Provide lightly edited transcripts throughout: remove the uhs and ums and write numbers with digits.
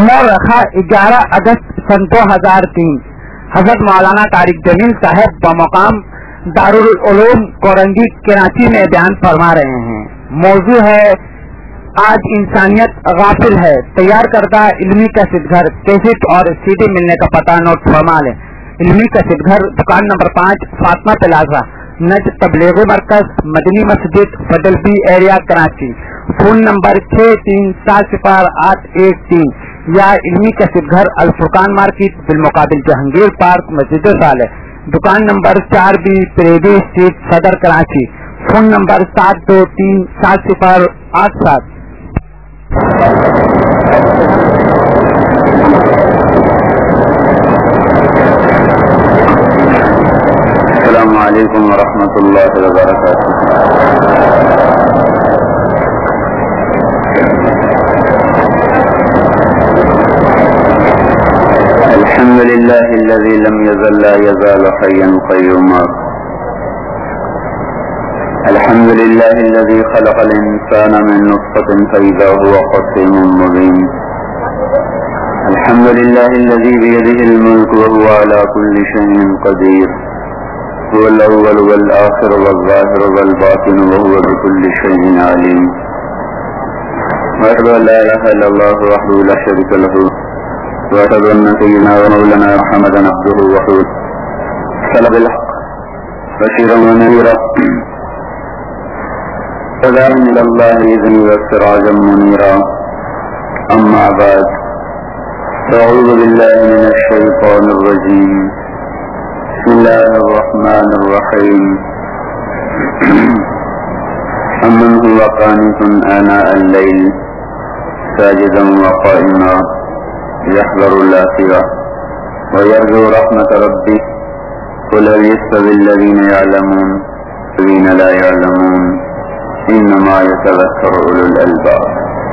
رکھا 11 اگست सन 2003۔ حضرت مولانا طارق جمیل صاحب بمقام دارالعلوم کورنگی کراچی میں بیان فرما رہے ہیں۔ موضوع ہے آج انسانیت غافل ہے۔ تیار کردہ علمی کیسٹ گھر کیسٹ اور سی ڈی ملنے کا پتہ نوٹ فرما لیں۔ علمی کیسٹ گھر دکان نمبر 5 فاطمہ پلازا نج تبلیغی مرکز Madni Masjid federal B area Karachi. Phone number 63700813 یا علمی کیسٹ گھر الفرقان مارکیٹ بالمقابل جہانگیر پارک مسجد صالح، دکان نمبر 4B پریڈی اسٹریٹ صدر کراچی۔ Phone number 72370887۔ السلام علیکم ورحمۃ اللہ وبرکاتہ۔ الحمد لله الذي لم يزل لا يزال حيا قيوما، الحمد لله الذي خلق الإنسان من نطفة فإذا هو خصيم مبين، الحمد لله الذي بيده الملك وهو على كل شيء قدير، هو الأول والآخر والظاهر والباطن وهو بكل شيء عليم، وأشهد أن لا إله إلا الله وحده لا شريك له، وأشهد أن سيدنا ومولانا محمدا عبده ورسوله، صلى بالحق بشيرا ونذيرا وداعيا إلى الله بإذنه وسراجا منيرا، أما بعد، أعوذ بالله من الشيطان الرجيم، بسم الله الرحمن الرحيم، أمن هو قانت آناء الليل ساجدا وقائما يحذر الآخرة ويرجو رحمة ربه قل هل يستوي الذين يعلمون والذين لا يعلمون إنما يتذكر أولو الألباب۔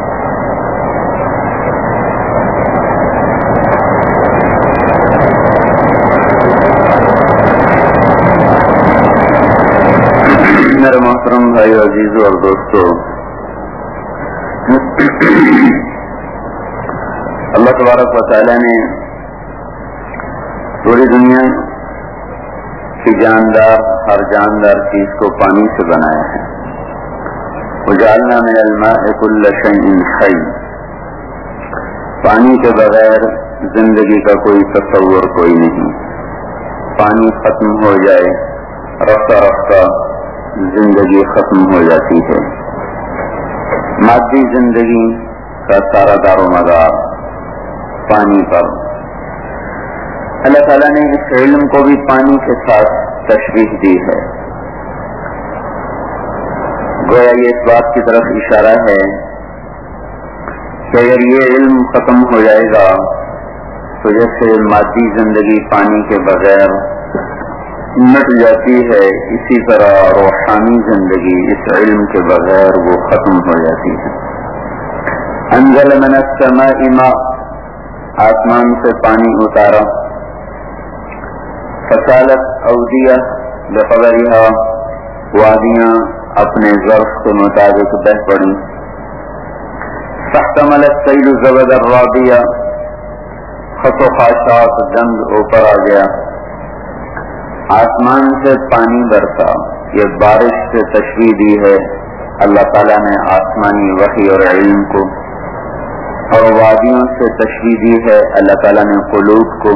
میرے محترم بھائی عزیزو اور دوستو، اللہ تبارک و تعالی نے پوری دنیا کی جاندار ہر جاندار چیز کو پانی سے بنایا ہے۔ وجعلنا من الماء كل شيء حي، پانی کے بغیر زندگی کا کوئی تصور کوئی نہیں۔ پانی ختم ہو جائے رفتہ رفتہ زندگی ختم ہو جاتی ہے۔ مادی زندگی کا سارا دار و مدار پانی پر۔ اللہ تعالیٰ نے اس علم کو بھی پانی کے ساتھ تشبیہ دی ہے، گویا یہ اس بات کی طرف اشارہ ہے کہ اگر یہ علم ختم ہو جائے گا تو جیسے مادی زندگی پانی کے بغیر مٹ جاتی ہے، اسی طرح روحانی زندگی اس علم کے بغیر وہ ختم ہو جاتی ہے۔ انزل من السماء ماء، آسمان سے پانی اتارا، فسالت اودیہ بقدرها، وادیاں اپنے ظرف کے مطابق بہ پڑی، فاحتمل السیل زبد الرابیہ، خط و خاشاک گند اوپر آ گیا۔ آسمان سے پانی برسا، یہ بارش سے تشبیہ دی ہے اللہ تعالیٰ نے آسمانی وحی اور علم کو، اور وادیوں سے تشبیہ دی ہے اللہ تعالیٰ نے قلوب کو۔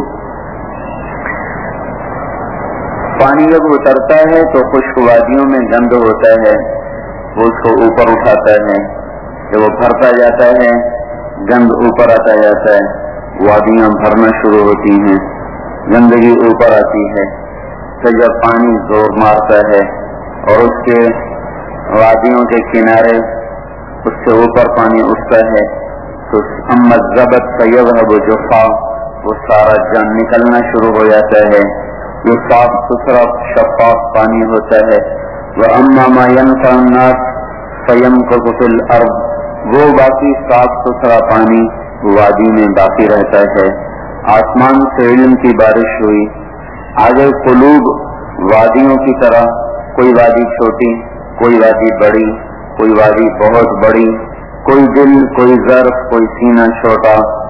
پانی جب اترتا ہے تو خشک وادیوں میں گند ہوتا ہے، وہ اس کو اوپر اٹھاتا ہے، جب وہ بھرتا جاتا ہے گند اوپر آتا جاتا ہے، وادیاں بھرنا شروع ہوتی ہیں، گندگی اوپر آتی ہے۔ تو جب پانی زور مارتا ہے اور اس کے وادیوں کے کنارے اس سے اوپر پانی اٹھتا ہے تو اما الزبد فیذهب جفا، وہ سارا جان نکلنا شروع ہو جاتا ہے، یہ صاف ستھرا شفاف پانی ہوتا ہے۔ واما ما ينفع الناس فيمكث في الارض، وہ باقی صاف ستھرا پانی وادی میں باقی رہتا ہے۔ آسمان سے علم کی بارش ہوئی، آگے قلوب وادیوں کی طرح، کوئی وادی چھوٹی، کوئی وادی بڑی، کوئی وادی بہت بڑی، کوئی دل، کوئی ظرف، کوئی سینہ چھوٹا،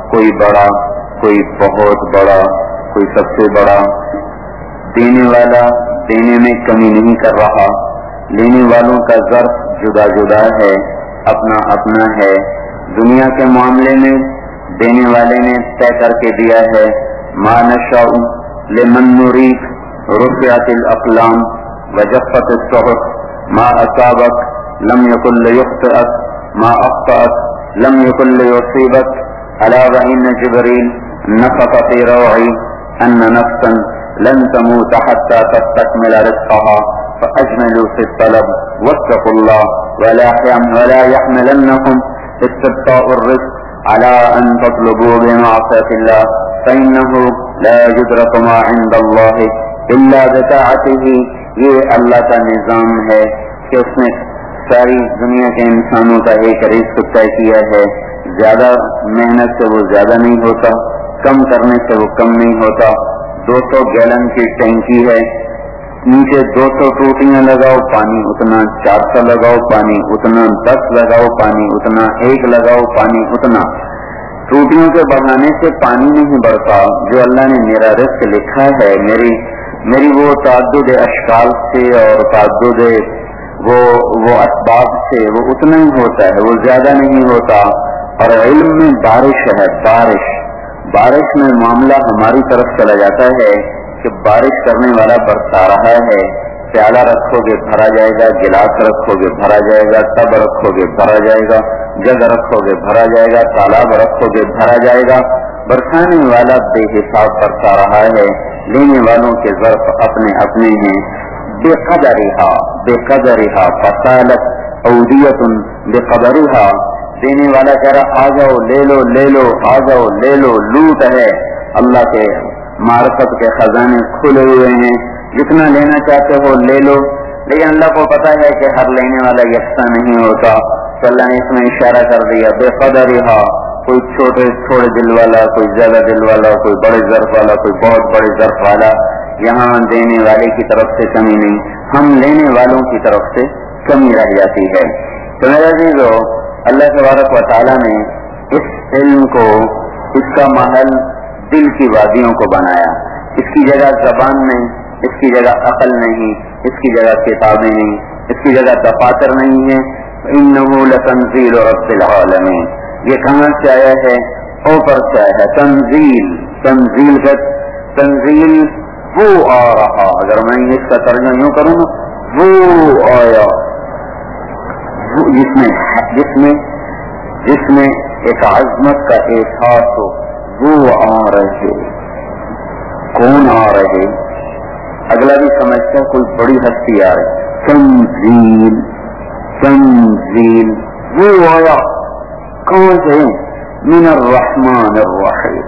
کوئی بڑا، کوئی بہت بڑا، کوئی سب سے بڑا. دینے والا دینے میں کمی نہیں کر رہا. لینے والوں کا ظرف جدا جدا ہے، اپنا اپنا ہے. دنیا کے معاملے میں دینے والے نے طے کر کے دیا ہے، ما نشاء لمن نريد رفعت الاقلام وجفت الصحف ما اصابك لم يكن ليخطئك ما اخطأك لم يكن ليصيبك الا وان جبريل نفخ في روعي ان نفسا لن تموت حتى تستكمل رزقها فاجملوا في الطلب واتقوا الله ولا يحملنكم استبطاء الرزق على ان تطلبوا بمعصية الله فانه لا يدرك ما عند الله الا بطاعته. یہ اللہ کا نظام ہے کہ اس نے ساری دنیا کے انسانوں کا ایک رزق طے کیا ہے. زیادہ محنت سے وہ زیادہ نہیں ہوتا، کم کرنے سے وہ کم نہیں ہوتا. 200 گیلن کی ٹینکی ہے، نیچے 200 ٹوٹیاں لگاؤ پانی اتنا، 400 لگاؤ پانی اتنا، 10 لگاؤ پانی اتنا، 1 لگاؤ پانی اتنا. ٹوٹیوں کے بڑھانے سے پانی نہیں بڑھتا. جو اللہ نے میرا رزق لکھا ہے، میری وہ تعدد اشکال سے اور تعدد وہ اسباب سے وہ اتنا ہی ہوتا ہے، وہ زیادہ نہیں ہوتا. اور علم میں بارش ہے، بارش میں معاملہ ہماری طرف چلا جاتا ہے کہ بارش کرنے والا برسا رہا ہے. پیالہ رکھو گے بھرا جائے گا، گلاس رکھو گے بھرا جائے گا، ٹب رکھو گے بھرا جائے گا، جگ رکھو گے بھرا جائے گا، تالاب رکھو گے بھرا جائے گا. برسانے والا بے حساب برسا رہا ہے، لینے والوں کے ظرف اپنے اپنے ہیں. بقدرها فصالت اودیۃ بقدرها. دینے والا کہہ رہا آ جاؤ لے لو لے لو، آ جاؤ لے لو. لوٹ ہے، اللہ کے معرفت کے خزانے کھلے ہوئے ہیں، جتنا لینا چاہتے ہو لے لو. لیکن اللہ کو پتا ہے کہ ہر لینے والا یکساں نہیں ہوتا، تو اللہ نے اس میں اشارہ کر دیا بقدرها. کوئی چھوٹے دل والا، کوئی زیادہ دل والا، کوئی بڑے ظرف والا، کوئی بہت بڑے ظرف والا. یہاں دینے والے کی طرف سے کمی نہیں، ہم لینے والوں کی طرف سے کمی رہ جاتی ہے. تو میرا عزیزو، اللہ تبارک و تعالیٰ نے اس علم کو، اس کا محل دل کی وادیوں کو بنایا. اس کی جگہ زبان نہیں، اس کی جگہ عقل نہیں، اس کی جگہ کتابیں نہیں، اس کی جگہ دفاتر نہیں ہے. انہ لتنزیل رب العالمین. یہ کہاں سے آیا ہے؟ اوپر سے آیا ہے. تنزیل وہ آ رہا. اگر میں اس کا ترجمہ یوں کروں نا، وہ آیا جس میں ایک عظمت کا احساس ہو. وہ آ رہے. کون آ رہے؟ اگلا بھی سمجھتا کوئی بڑی ہستی آ رہی. تنزیل وہ آیا کون سے؟ من الرحمن الرحیم.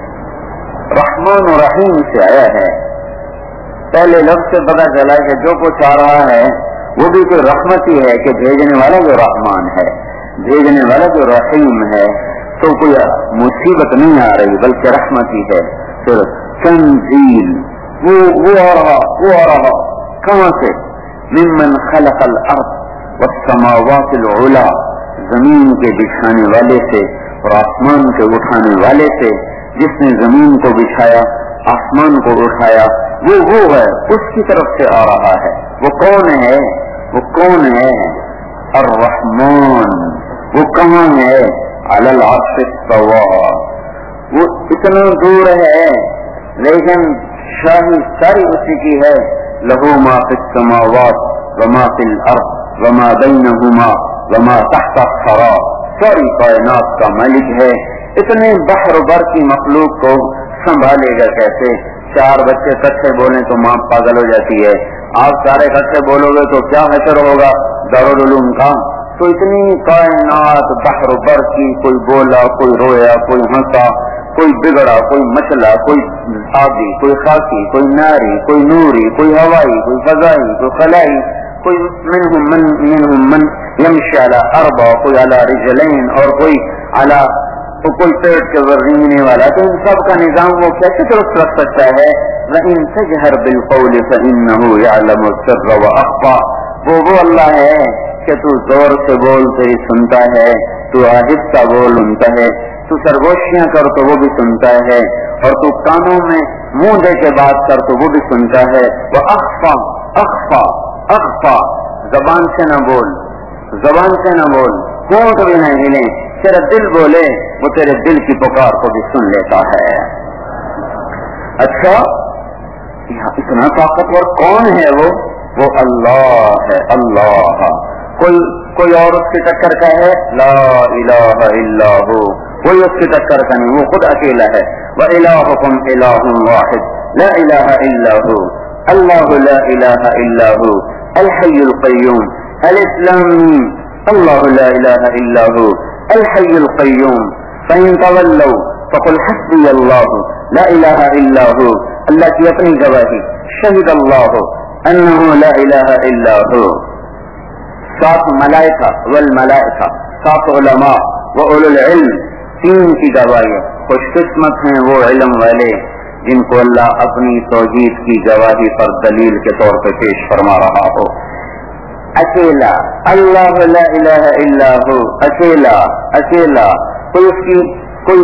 رحمان و رحیم سے آیا ہے. پہلے لفظ سے پتا چلا کہ جو کچھ آ رہا ہے وہ بھی کوئی رحمت ہی ہے، کہ بھیجنے والا جو رحمان ہے، بھیجنے والا جو رحیم ہے. تو کوئی مصیبت نہیں آ رہی بلکہ رحمت ہی ہے. پھر تنزیل وہ آ رہا کہاں سے؟ ممن خلق الارض والسماوات العلا. زمین کے بچھانے والے سے اور آسمان کے اٹھانے والے سے. جس نے زمین کو بچھایا، آسمان کو اٹھایا، وہ ہے، اس کی طرف سے آ رہا ہے. وہ کون ہے؟ وہ کون ہے؟ الرحمن. وہ کہاں ہے؟ علی العرش استوى. وہ اتنا دور ہے لیکن شاہی ساری اسی کی ہے. لہو ما فی السماوات وما فی الارض وما بینہما وما تحت الثری. ساری کائنات کا مالک ہے. اتنے بحر بر کی مخلوق کو سنبھالے گا کیسے؟ 4 بچے کٹھے بولیں تو ماں پاگل ہو جاتی ہے. آپ سارے کٹھے بولو گے تو کیا حشر ہوگا دارالعلوم کا. تو اتنی کائنات بحر بر کی، کوئی بولا، کوئی رویا، کوئی ہنسا، کوئی بگڑا، کوئی مچلا، کوئی آبی، کوئی خاکی، کوئی ناری، کوئی نوری، کوئی ہوائی، کوئی فضائی، کوئی خلائی. کوئی منہم من یمشی علی اربع، کوئی علی رجلین، اور کوئی پیٹ کے اوپر رینگنے والا. تو ان سب کا نظام وہ کیسے درست رکھ سکتا ہے؟ وَإِن تَجْهَرْ بِالْقَوْلِ فَإِنَّهُ يَعْلَمُ السِّرَّ وَأَخْفَى. وہ اللہ ہے کہ تو زور سے بول تیری سنتا ہے، تو آہستہ بول سنتا ہے. تو سرگوشیاں کر تو وہ بھی سنتا ہے، اور تو کانوں میں منہ دے کے بات کر تو وہ بھی سنتا ہے۔ وہ اخفا اخفا اخفا، زبان سے نہ بول، زبان سے نہ بول، ہونٹ بھی نہ ہلے، تیرا دل بولے، وہ تیرے دل کی پکار کو بھی سن لیتا ہے۔ اچھا اتنا طاقتور کون ہے؟ وہ اللہ ہے، اللہ۔ کوئی اور اس کی ٹکر کا ہے؟ لا الہ الا ہو، کوئی اس کی ٹکر کا نہیں، وہ خود اکیلا ہے۔ وَإِلَٰهُكُمْ إِلَٰهٌ وَاحِدٌ لَا إِلَٰهَ إِلَّا هُوَ اللَّهُ لَا إِلَٰهَ إِلَّا هُوَ الْحَيُّ الْقَيُّومُ الْإِسْلَامِ اللَّهُ لَا إِلَٰهَ إِلَّا هُوَ الْحَيُّ الْقَيُّومُ فَإِن تَوَلَّوْا فَقُلْ حَسْبِيَ اللَّهُ لَا إِلَٰهَ إِلَّا هُوَ۔ اللہ کی اپنی گواہی، شہد اللہ انہ لا الہ الا ہو۔ 7 ملائکہ والملائکہ، 7 علماء و اولو العلم، 3 کی گواہی۔ خوش قسمت ہیں وہ علم والے جن کو اللہ اپنی توحید کی گواہی پر دلیل کے طور پہ پیش فرما رہا ہو۔ اکیلا اللہ لا الہ الا ہو، اکیلا اکیلا، کوئی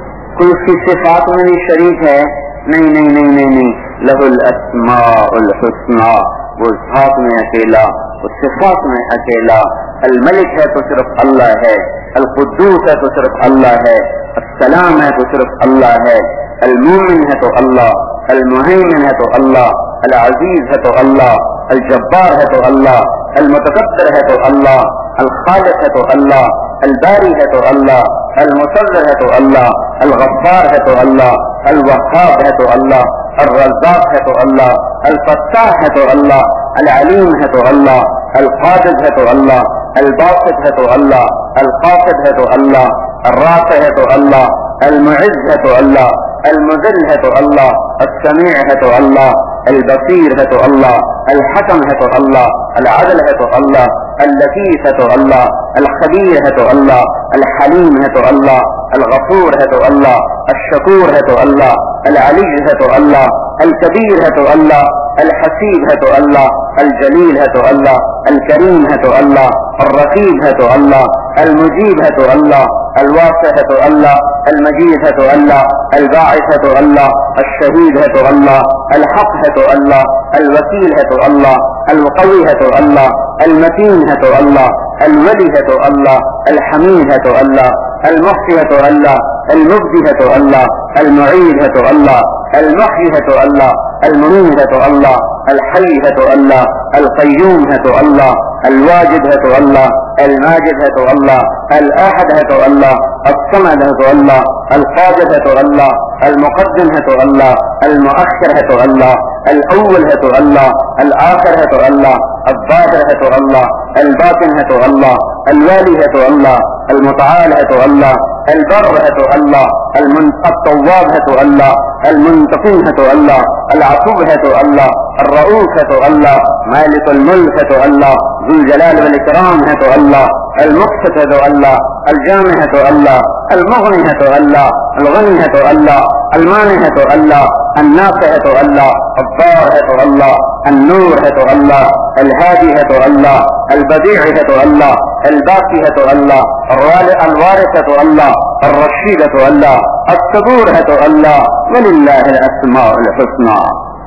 اس کی صفات میں نہیں شریک ہے، نہیں نہیں نہیں نہیں نہیں، لہ الاسماء الحسنى، وہ ذات میں اکیلا، وہ صفات میں اکیلا۔ الملک ہے تو صرف اللہ ہے، القدوس ہے تو صرف اللہ ہے، السلام ہے تو صرف اللہ ہے، المومن ہے تو اللہ، المہیمن ہے تو اللہ، العزیز ہے تو اللہ، الجبار ہے تو اللہ، المتکبر ہے تو اللہ، الخالق ہے تو اللہ، الباری ہے تو اللہ، المصور ہے تو اللہ، الغفار ہے تو اللہ، الوهاب ہے تو اللہ، الرزاق ہے تو اللہ، الفتاح ہے تو اللہ، العلیم ہے تو اللہ، القابض ہے تو اللہ، الباسط ہے تو اللہ، القاصد ہے تو اللہ، الرافع ہے تو اللہ، المعز ہے تو اللہ، المذل ہے تو اللہ، السمیع ہے تو اللہ، البصیر ہے تو اللہ، الحکم ہے تو اللہ، العدل ہے تو اللہ، اللطیف ہے تو اللہ، الخبیر ہے تو اللہ، الحلیم ہے تو اللہ، الغفور ہے تو اللہ، الشکور ہے تو اللہ، العلی ہے تو اللہ، الکبیر ہے تو اللہ، الحسیب ہے تو اللہ، الجلیل ہے تو اللہ، الکریم ہے تو اللہ، الرقیب ہے تو اللہ، المجیب ہے تو اللہ، الواسع ہے تو اللہ، المجید ہے تو اللہ، الباعث ہے تو اللہ، الشہید ہے تو اللہ، الحق ہے تو اللہ، الوکیل ہے تو اللہ، القوی ہے تو اللہ، المتین ہے تو اللہ، الولی ہے تو اللہ، الحمید ہے تو اللہ، المحصی ہے تو اللہ، المبدی ہے تو اللہ، المعید ہے تو اللہ، المحیی ہے تو اللہ، الممید ہے تو اللہ، الحی ہے تو اللہ، القیوم ہے تو اللہ، الواجد ہے تو اللہ، الماجد ہے تو اللہ، الاحد ہے تو اللہ، الصمد ہے تو اللہ، القادر ہے تو اللہ، المقدم ہے تو اللہ، المؤخر ہے تو اللہ، الاول ہے تو اللہ، الآخر ہے تو اللہ، الظاہر ہے تو اللہ، الباطن ہے تو اللہ، الوالی ہے تو اللہ، المتعال ہے تو اللہ، البر ہے تو اللہ، التواب ہے تو اللہ، المنتقم ہے تو اللہ، العفو ہے تو اللہ، الرؤوف ہے تو اللہ، مالک الملک ہے تو اللہ، ذو الجلال والاکرام ہے تو اللہ، المقسط ہے تو اللہ، الجامع ہے تو اللہ، المغنی ہے تو اللہ، الغنی ہے تو اللہ، المانع ہے تو اللہ، النافع ہے تو اللہ، الضار ہے تو اللہ، النور ہے تو اللہ، الهادي ہے تو اللہ، البديع ہے تو اللہ، الباقی ہے تو اللہ، الوارث ہے تو اللہ، الرشید ہے تو اللہ، الصبور ہے تو اللہ، وللہ الاسماء الحسنى۔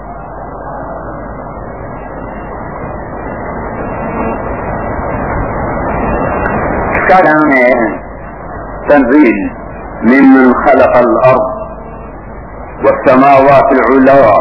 اس کا نام ہے تنزیل ممن خلق الارض والسماوات العلى۔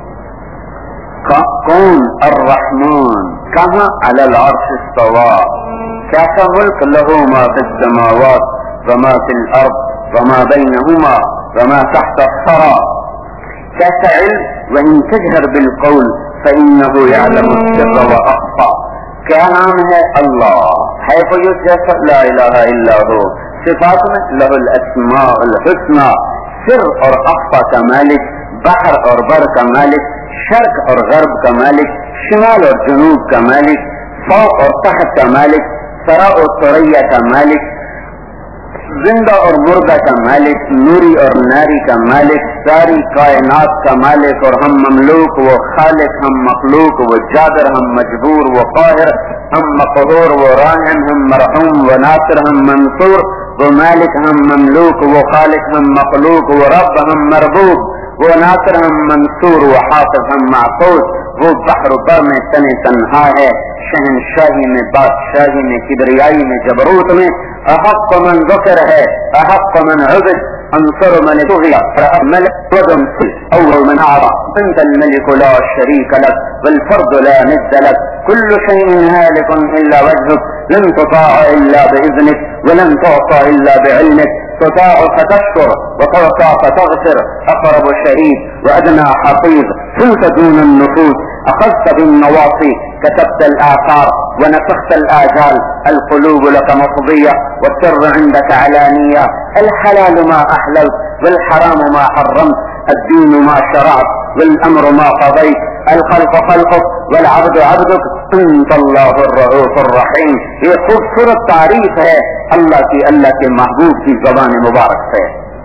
کون؟ الرحمن، کہاں؟ علی العرش استوى، کیسا ملک؟ له ما في السماوات وما في الارض وما بينهما وما تحت الثرى، کیسا علم؟ وإن تجهر بالقول فإنه يعلم السر وأخفى۔ کیا نام ہے؟ اللہ ہے، کوئی اس جیسا؟ لا الہ الا ہو۔ صفات میں له الاسماء الحسنى، سر اور اخفا کا مالک، بحر اور بر کا مالک، شرق اور غرب کا مالک، شمال اور جنوب کا مالک، فوق اور تحت کا مالک، سرا اور ثریا کا مالک، زندہ اور مردہ کا مالک، نوری اور ناری کا مالک، ساری کائنات کا مالک، اور ہم مملوک، وہ خالق، ہم مخلوق، وہ جابر، ہم مجبور، وہ قاہر، ہم مقہور، وہ راحم، ہم مرحوم، وہ ناصر، ہم منصور، وہ مالک ہم مملوک، وہ خالق ہم مخلوق، وہ رب ہم مربوب، وہ ناصر ہم منصور، وہ حافظ ہم محفوظ، وہ بحر بر میں تنہا ہے، شہنشاہی میں، بادشاہی میں، کبریائی میں، جبروت میں، احق من ذکر ہے، احق من عبد، انصر من بغي، ملك وذنفل اول من اعرى، انت الملك لا شريك لك والفرد لا ند لك، كل شيء هالك الا وجهك، لن تطاع الا باذنك ولن تعصى الا بعلمك، تطاع فتشكر وتعصى فتغفر، اقرب شهيد وادنى حفيظ، كنت دون النفوس، اخذت بالنواصي، كتبت الاثار ونسخت الاجال، القلوب لك مفضيه والسر عندك علانيه، الحلال ما احللت والحرام ما حرمت، الدين ما شرعت والامر ما قضيت، الخلق خلقك والعبد عبدك، انت اللہ الرؤوف الرحیم۔ یہ خوبصورت تعریف ہے اللہ کے محبوب کی زبان مبارک سے۔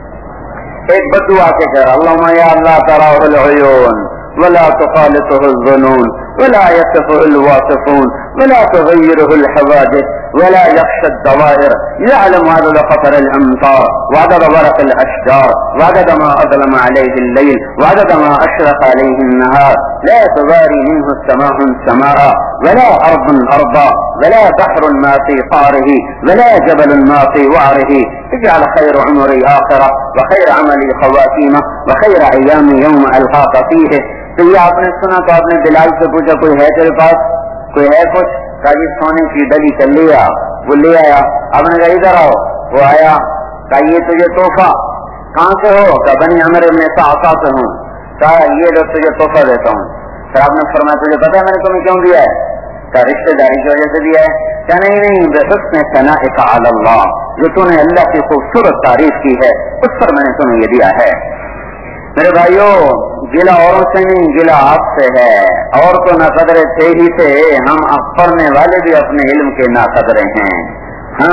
ایک بدعا کے کہہ رہا اللہم یا اللہ تراہ العیون ولا تخالطه الظنون ولا يصفه الواصفون ولا تغيره الحوادث ولا يخشى الدوائر، يعلم عدد قطر الامطار وعدد ورق الاشجار وعدد ما اظلم عليه الليل وعدد ما اشرق عليه النهار، لا تباري منه السماء سماء ولا ارض ارضا ولا بحر ما في قعره ولا جبل ما في وعره، اجعل خير عمري آخرة وخير عملي خواتيمه وخير ايامي يوم القاك فيه۔ تو یہ آپ نے سنا تو آپ نے بلال سے پوچھا کوئی ہے تیرے پاس، کوئی ہے کچھ؟ کہا جی سونے کی ڈلی چل لیا، وہ لے آیا۔ آپ نے کہا ادھر آؤ، وہ آیا، کہا یہ تجھے تحفہ، کہاں سے ہو؟ کہا بنی عمر ابن صعصع سے ہوں۔ کہا یہ لو تجھے تحفہ دیتا ہوں۔ پھر آپ نے فرمایا تجھے پتا ہے میں نے تمہیں کیوں دیا ہے؟ کہا رشتے داری کی وجہ سے دیا ہے۔ کہا نہیں، بحسن ثنائک علی اللہ، جو تو نے اللہ کی خوبصورت تعریف کی ہے اس پر میں نے تمہیں یہ دیا ہے۔ میرے بھائیو، گلا اوروں سے نہیں، گلا آپ سے ہے۔ اور تو نہ قدرے تھے ہی تھے، ہم پڑھنے والے بھی اپنے علم کے نا قدرے ہیں۔ ہم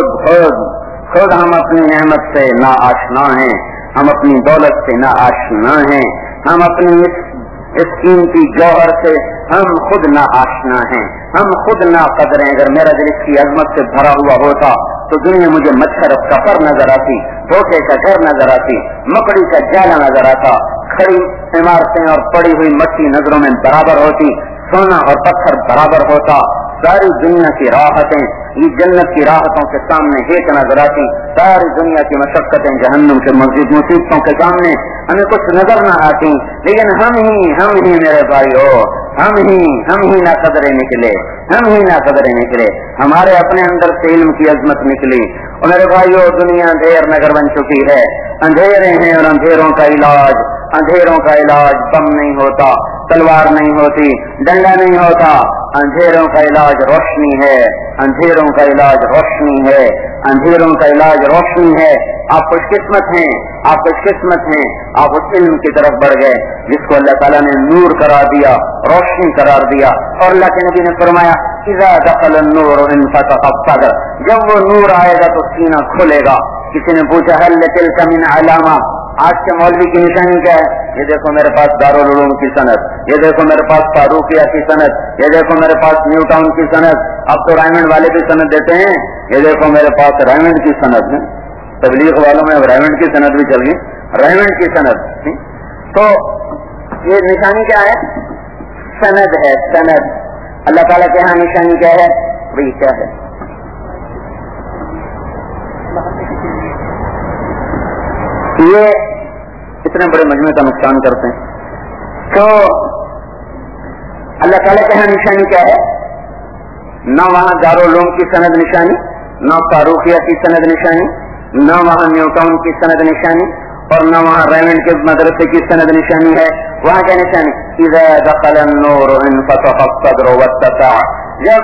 خود ہم اپنی نعمت سے نا آشنا ہیں، ہم اپنی دولت سے نا آشنا ہیں، ہم اپنی اس قیمتی جوہر سے ہم خود نا آشنا ہیں، ہم خود نا قدر ہیں۔ اگر میرا دل اس کی عظمت سے بھرا ہوا ہوتا تو دنیا مجھے مچھر کا پر نظر آتی، دھوکے کا گھر نظر آتی، مکڑی کا جالا نظر آتا، کھڑی عمارتیں اور پڑی ہوئی مٹی نظروں میں برابر ہوتی، سونا اور پتھر برابر ہوتا، ساری دنیا کی راحتیں یہ جنت کی راحتوں کے سامنے ایک نظر آتی، ساری دنیا کی مشقتیں جہنم کے مزید مصیبتوں کے سامنے ہمیں کچھ نظر نہ آتی۔ لیکن ہم ہی میرے بھائیو، ہم ہی نہ قدرے نکلے، ہمارے اپنے اندر سے علم کی عظمت نکلی۔ اور میرے بھائیو، دنیا اندھیر نگر بن چکی ہے، اندھیرے ہیں اور اندھیروں کا علاج بم نہیں ہوتا، تلوار نہیں ہوتی، ڈنڈا نہیں ہوتا، اندھیروں کا علاج روشنی ہے، اندھیروں کا علاج روشنی ہے۔ آپ خوش قسمت ہیں، آپ اس علم کی طرف بڑھ گئے جس کو اللہ تعالیٰ نے نور قرار دیا، روشنی قرار دیا۔ اور اللہ کے نبی نے فرمایا اذا دخل النور انفتح الصدر، جب وہ نور آئے گا تو سینہ کھلے گا۔ کسی نے پوچھا هل تلك من علامہ، آج کے مولوی کی نشانی کیا ہے؟ یہ دیکھو میرے پاس دارالعلوم کی سند، یہ دیکھو میرے پاس فاروقیہ کی سند، یہ دیکھو میرے پاس نیو ٹاؤن کی سند، اب تو رائمنڈ والے بھی سند دیتے ہیں، یہ دیکھو میرے پاس رائمنڈ کی سند ہے، تبلیغ والوں میں رائمنڈ کی سند بھی چل گئی، رائمنڈ کی سند۔ تو یہ نشانی کیا ہے؟ سند ہے، سند۔ اللہ تعالیٰ کے ہاں نشانی کیا ہے؟ وہی کیا ہے؟ یہ اتنے بڑے مجموعے کا نقصان کرتے ہیں۔ تو اللہ تعالیٰ کے ہاں نشانی کیا ہے؟ نہ وہاں دارالعلوم کی سند نشانی، نہ فاروقیہ کی سند نشانی، نہ وہاں نیو ٹاؤن کی سند نشانی، اور نہ وہاں ریمنڈ کے مدرسے کی سند نشانی ہے۔ وہاں کیا نشانی؟ اذا دخل النور انفتح الصدر واتسع، جب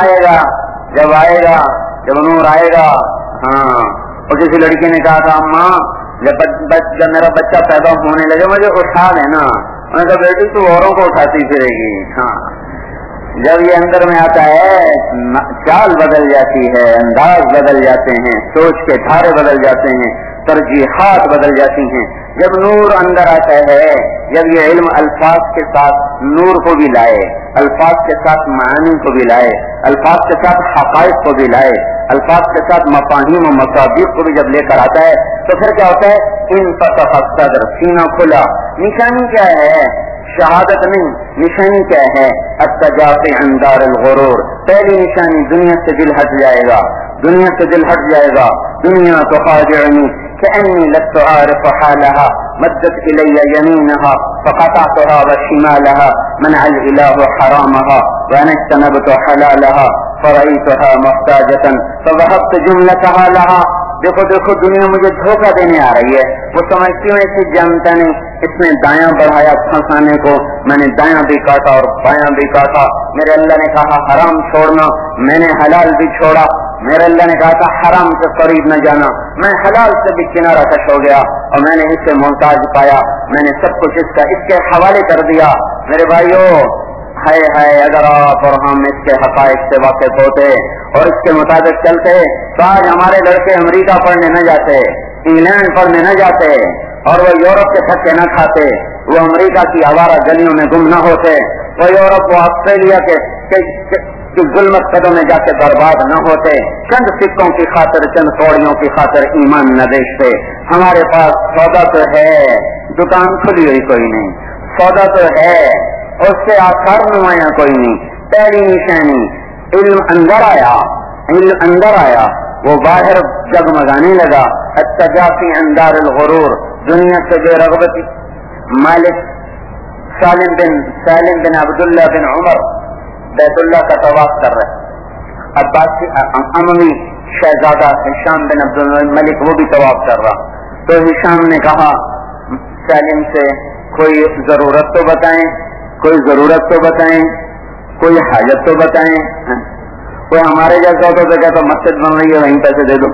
نور آئے گا۔ ہاں، اور کسی لڑکی نے کہا تھا اماں جب میرا بچہ پیدا ہونے لگے مجھے اٹھا دینا، میں نے کہا بیٹی تو اوروں کو اٹھاتی پھرے گی۔ ہاں، جب یہ اندر میں آتا ہے چال بدل جاتی ہے، انداز بدل جاتے ہیں، سوچ کے دھارے بدل جاتے ہیں، ترجیحات بدل جاتی ہیں۔ جب نور اندر آتا ہے، جب یہ علم الفاظ کے ساتھ نور کو بھی لائے، الفاظ کے ساتھ معانی کو بھی لائے، الفاظ کے ساتھ حقائق کو بھی لائے، الفاظ کے ساتھ مفاہیم و مصادیق کو بھی جب لے کر آتا ہے تو پھر کیا ہوتا ہے؟ انفتح الصدر، سینہ کھلا. نشانی کیا ہے؟ شہادت نہیں، نشانی کیا ہے؟ التجافی عن دار الغرور. پہلی نشانی دنیا سے دل ہٹ جائے گا، دنیا سے دل ہٹ جائے گا. دنیا تخادعنی كأني لست أعرف حالها مدت إلي يمينها فقطعتها وشمالها منع الإله حرامها وأنا اجتنبت حلالها فرأيتها محتاجة فذهبت جملتها لها. دیکھو دیکھو دنیا مجھے دھوکہ دینے آ رہی ہے، وہ سمجھتی ہوں اسے جانتا نہیں، اس نے دایاں بڑھایا پھنسانے کو، میں نے دایاں بھی کاٹا اور بایاں بھی کاٹا. میرے اللہ نے کہا حرام چھوڑنا، میں نے حلال بھی چھوڑا. میرے اللہ نے کہا تھا حرام سے قریب نہ جانا، میں حلال سے بھی کنارہ کش ہو گیا اور میں نے اس سے محتاج پایا، میں نے سب کچھ اس کے حوالے کر دیا. میرے بھائیو، ہے اگر آپ اور ہم اس کے حقائق سے واقف ہوتے اور اس کے مطابق چلتے تو آج ہمارے لڑکے امریکہ پڑھنے نہ جاتے، انگلینڈ پڑھنے نہ جاتے اور وہ یورپ کے دھکے نہ کھاتے، وہ امریکہ کی آوارہ گلیوں میں گم نہ ہوتے، وہ یورپ و آسٹریلیا کے ظلمت قدم میں جا کے برباد نہ ہوتے، چند سکوں کی خاطر، چند کوڑیوں کی خاطر ایمان نہ بیچتے. ہمارے پاس سودا تو ہے، دکان کھلی ہوئی کوئی نہیں، سودا تو ہے، اس سے آثار نمایاں کوئی نہیں. پہلی نشانی علم اندر آیا، علم اندر آیا، وہ باہر جگمگانے لگا. التجافی عن دار الغرور، دنیا سے بے رغبتی. مالک سالم بن عبداللہ بن عمر بیت اللہ کا طواف کر رہے، عباسی اموی شہزادہ ہشام بن عبد الملک وہ بھی طواف کر رہا. تو ہشام نے کہا سالم سے کوئی ضرورت تو بتائیں، کوئی ضرورت تو بتائیں، کوئی حاجت تو بتائیں. کوئی ہمارے جیسا ہوتا تو کہتا مسجد بن رہی ہے وہیں پیسے دے دو.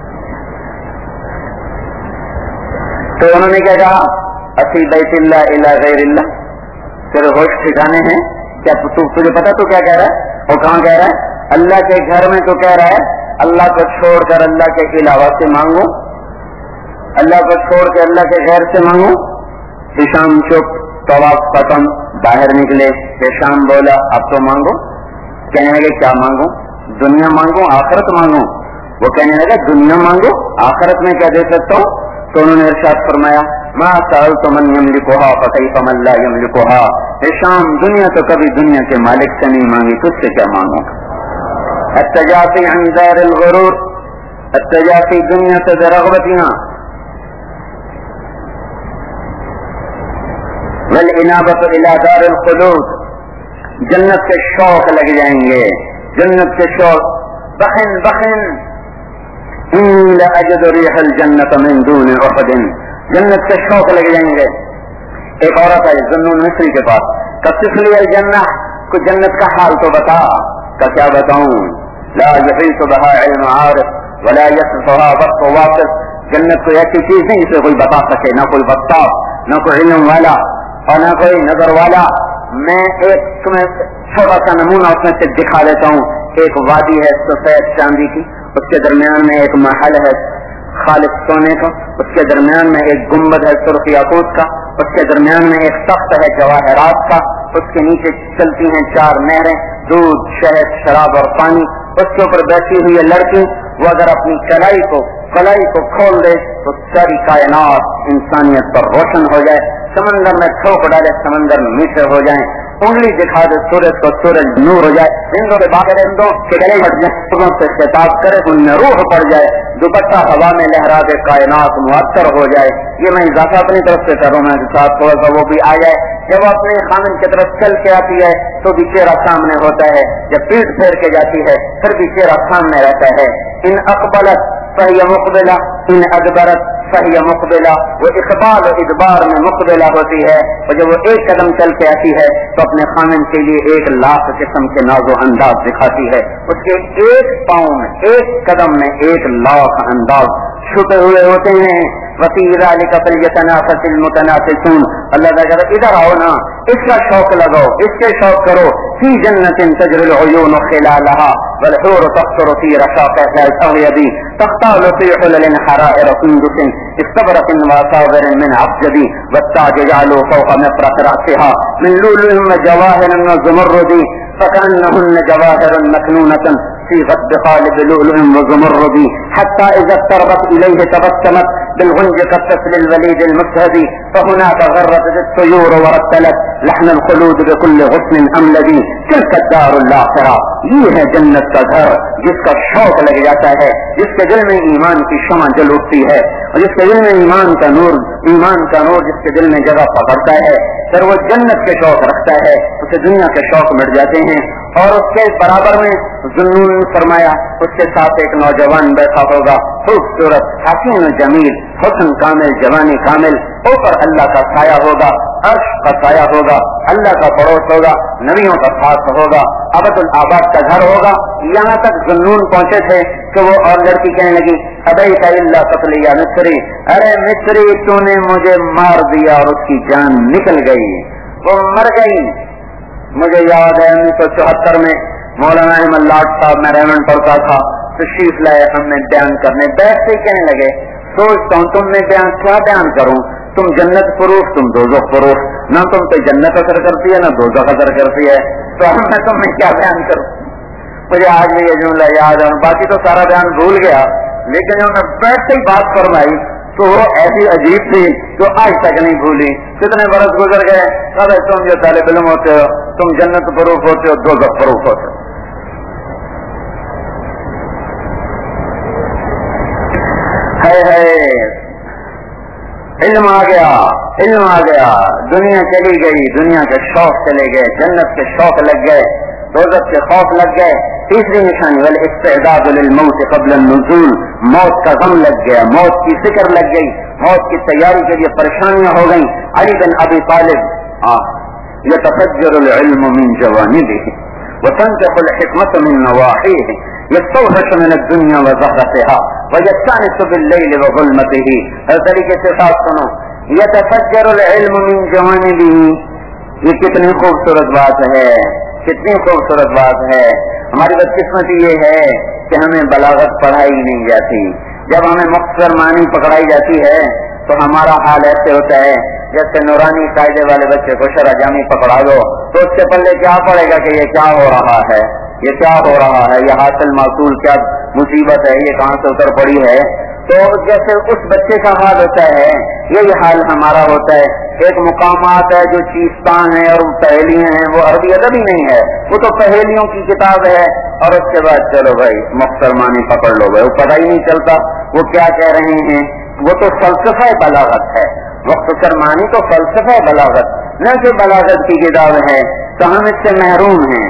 تو انہوں نے کیا کہا؟ اسی بیت اللہ الی غیر اللہ. تیرے ہوش ٹھکانے ہیں کیا؟ تجھے پتا تو کیا کہہ رہا ہے؟ وہ کہاں کہہ رہا ہے؟ اللہ کے گھر میں تو کہہ رہا ہے اللہ کو چھوڑ کر اللہ کے علاوہ سے مانگو، اللہ کو چھوڑ کے اللہ کے غیر سے مانگو. ہشام چپ، طواف ختم، باہر نکلے. ہشام بولا اب تو مانگو. کہنے لگے کیا مانگو؟ دنیا مانگو آخرت مانگو؟ وہ کہنے لگا دنیا مانگو، آخرت میں کیا دے سکتا ہوں؟ تو انہوں نے ارشاد فرمایا ما سألت من يملكها فكيف من لا يملكها. ہشام دنیا تو کبھی دنیا کے مالک سے نہیں مانگی، تجھ سے کیا مانگوں؟ التجافی عن دار الغرور، التجافی دنیا سے برغبتنا والانابۃ الی دار الخلود. جنت کے شوق لگ جائیں گے، جنت کے شوق. بخن بخن انی لاجد ریح الجنۃ من دون احد. جنت کے شوق لگ جائیں گے. ایک عورت ہے ذنون مصری کے پاس، کشف لی الجنہ، کو جنت کا حال تو بتا. کیا بتاؤں؟ لا یحیط بها علم عارف ولا یصفها وقت واقف. جنت کوئی ایسی چیز نہیں جسے کوئی بتا سکے، نہ کوئی وقاف، نہ کوئی علم والا اور نہ کوئی نظر والا. میں ایک تمہیں چھوٹا سا نمونہ اس میں سے دکھا دیتا ہوں. ایک وادی ہے سفید چاندی کی، اس کے درمیان میں ایک محل ہے خالص سونے کا، اس کے درمیان میں ایک گنبد ہے سرخ یاقوت کا، اس کے درمیان میں ایک تخت ہے جواہرات کا، اس کے نیچے چلتی ہیں 4 نہریں، دودھ، شہد، شراب اور پانی. اس کے اوپر بیٹھی ہوئی ہے لڑکی، وہ اگر اپنی کلائی کو کھول دے تو ساری کائنات انسانیت پر روشن ہو جائے. سمندر میں تھوک ڈالے سمندر میٹھے ہو جائیں، انگلی دکھا دے سورج کو سورج نور ہو جائے. رندوں کے باغ رندوں کے گلے ہٹ جائیں، صبح سے خطاب کرے ان میں روح پڑ جائے، دوپٹہ ہوا میں لہرا دے کائنات معطر ہو جائے. یہ میں اضافہ اپنی طرف سے کر رہا ہوں، میں ساتھ تھوڑا سا وہ بھی آ جائے. جب وہ اپنے خامن کی طرف چل کے آتی ہے تو بھی چہرہ سامنے ہوتا ہے، جب پیٹ پھیر کے جاتی ہے پھر بھی چہرہ سامنے رہتا ہے. ان اقبلت فہی مقبلہ، ان ادبرت فہی مقبلہ. وہ اقبال و ادبار میں مقبلہ ہوتی ہے، اور جب وہ ایک قدم چل کے آتی ہے تو اپنے خامن کے لیے 1,00,000 قسم کے ناز و انداز دکھاتی ہے. اس کے ایک پاؤں میں، ایک قدم میں 1,00,000 انداز چھپے ہوئے ہوتے ہیں. وفی ذلک فلیتنافس المتنافسون. اللہ تعالیٰ ادھر آؤ نا، اس کا شوق لگاؤ، اس کے شوق کرو. فی جنت تجری العیون خلالها والحور تقطر فی رشاقها الاغیض تختال فی حلل حرائر سندس استبرق واساور من عبجد والتاج جعلوا فوق مفرق رأسها من لؤلؤ وجواهر وزمرد فكأنهن جواهر مكنونة صيغت بقالب لؤلؤ وزمرد حتى إذا اقتربت إليه تبسمت بالغنج قد تسل الوليد المشهد فهناك غرت الطيور ورتلت لحن الخلود بكل غصن أملد تلك الدار الآخرة، یہ ہے جنت کا گھر جس کا شوق لگ جاتا ہے، جس کے دل میں ایمان کی شمع جل اٹھتی ہے، اور جس کے دل میں ایمان کا نور جس کے دل میں جگہ پکڑتا ہے، پھر وہ جنت کے شوق رکھتا ہے، اسے دنیا کے شوق مٹ جاتے ہیں۔ اور اس کے برابر میں ذنون فرمایا اس کے ساتھ ایک نوجوان بیٹھا ہوگا، خوبصورت حسین جمیل، حسن کامل، جوانی کامل، اوپر اللہ کا سایہ ہوگا، عرش کا سایہ ہوگا، اللہ کا پڑوس ہوگا، نبیوں کا ساتھ ہوگا، ابد الآباد کا گھر ہوگا۔ یہاں تک ذنون پہنچے تھے کہ وہ اور لڑکی کہنے لگی ابیت الا قتل یا مصری، ارے مصری تو نے مجھے مار دیا، اور اس کی جان نکل گئی، وہ مر گئی۔ مجھے یاد ہے 1974 میں مولانا احمد لاٹ صاحب میں ریمنڈ پڑھتا تھا، تشریف لائے، ہم نے بیان کرنے بیٹھتے ہی کہنے لگے سوچتا ہوں تم میں کیا بیان کروں، تم جنت فروخ، تم دوزخ فروخ، نہ تم پہ جنت اثر کرتی ہے نہ دوزخ اثر کرتی ہے، تو میں تم میں کیا بیان کروں۔ مجھے آج بھی یہ جملہ یاد ہے، باقی تو سارا بیان بھول گیا، لیکن جب میں بیٹھتے ہی بات فرمائی تو وہ ایسی عجیب تھی جو آج تک نہیں بھولی۔ کتنے برس گزر گئے، ارے تم جو طالب علم ہوتے ہو تم جنت فروخ ہوتے ہو، دوزخ فروخ ہوتے ہو۔ علم آ گیا، دنیا چلی گئی، دنیا کے شوق چلے گئے، جنت کے شوق لگ گئے، دوزخ کے خوف لگ گئے۔ تیسری نشانی والاستعداد للموت قبل النزول، موت کا غم لگ گیا، موت کی فکر لگ گئی، موت کی تیاری کے لیے پریشانیاں ہو گئیں۔ علی بن ابی طالب يتفجر العلم من جوانبه وتنتق الحكمة من نواحيه يستوحش من الدنيا وزهرتها ويستانس بالليل وظلمته۔ ہر طریقے سے ساتھ سنو، يتفجر العلم من جوانبه، یہ کتنی خوبصورت بات ہے، کتنی خوبصورت بات ہے۔ ہماری بدقسمتی یہ ہے کہ ہمیں بلاغت پڑھائی نہیں جاتی، جب ہمیں مختصر معنی پکڑائی جاتی ہے تو ہمارا حال ایسے ہوتا ہے جیسے نورانی قاعدے والے بچے کو شرح جامی پکڑا دو تو اس کے پلے کیا پڑے گا کہ یہ کیا ہو رہا ہے، یہ کیا ہو رہا ہے، یہ حاصل معصول کیا مصیبت ہے، یہ کہاں سے اتر پڑی ہے۔ تو جیسے اس بچے کا حال ہوتا ہے یہی حال ہمارا ہوتا ہے۔ ایک مقامات ہے جو چیستان ہے اور پہیلیاں ہیں، وہ عربی ادب ہی نہیں ہے، وہ تو پہیلیوں کی کتاب ہے، اور اس کے بعد چلو بھائی مختصر معنی پکڑ لو بھائی، وہ پتہ ہی نہیں چلتا وہ کیا کہہ رہے ہیں، وہ تو فلسفہ بلاغت ہے، مختصر معنی تو فلسفہ بلاغت نہ کہ بلاغت کی کتاب ہے، تو ہم اس سے محروم ہیں،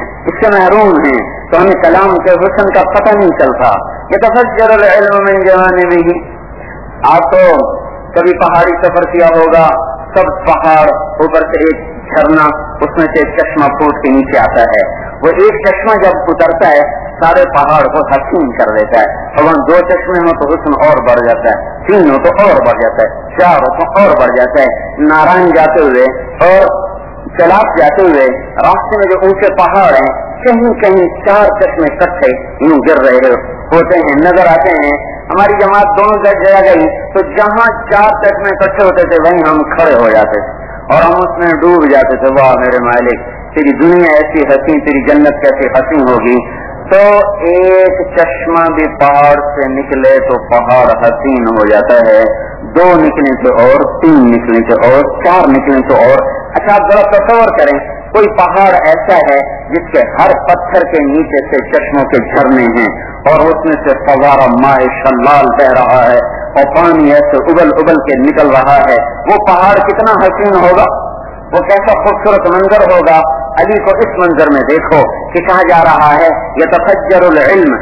تو ہمیں کلام کے حسن کا پتہ نہیں چلتا۔ يتفجر العلم من جوانبه، آپ تو کبھی پہاڑی سفر کیا ہوگا، سب پہاڑ، اوپر سے ایک جھرنا، اس میں سے ایک چشمہ پھوٹ کے نیچے آتا ہے، وہ ایک چشمہ جب اترتا ہے سارے پہاڑ کو حسین کر دیتا ہے، اور وہاں 2 چشمے ہو تو حسن اور بڑھ جاتا ہے، 3 ہو تو اور بڑھ جاتا ہے، 4 ہو تو اور بڑھ جاتا ہے۔ نارائن جاتے ہوئے اور چلاپ جاتے ہوئے راستے میں جو اونچے پہاڑ ہیں کہیں کہیں 4 چشمے اکٹھے یوں گر رہے ہوتے ہیں، نظر آتے ہیں۔ ہماری جماعت دونوں جگہ گئی تو جہاں 4 چشمے اکٹھے ہوتے تھے وہیں ہم کھڑے ہو جاتے تھے اور ہم اس میں ڈوب جاتے تھے، واہ میرے مالک تیری دنیا ایسی حسین، تیری جنت کیسی حسین ہوگی۔ تو ایک چشمہ بھی پہاڑ سے نکلے تو پہاڑ حسین ہو جاتا ہے، 2 نکلے تو اور، 3 نکلے تو اور، 4 نکلے تو اور۔ اچھا آپ ذرا تصور کریں کوئی پہاڑ ایسا ہے جس کے ہر پتھر کے نیچے سے چشموں کے جھرنے ہیں اور اس میں سے فوارہ ماء شلال بہ رہا ہے اور پانی ایسے ابل ابل کے نکل رہا ہے، وہ پہاڑ کتنا حسین ہوگا، وہ کیسا خوبصورت منظر ہوگا۔ علی کو اس منظر میں دیکھو کہ کہا جا رہا ہے یتفجر العلم،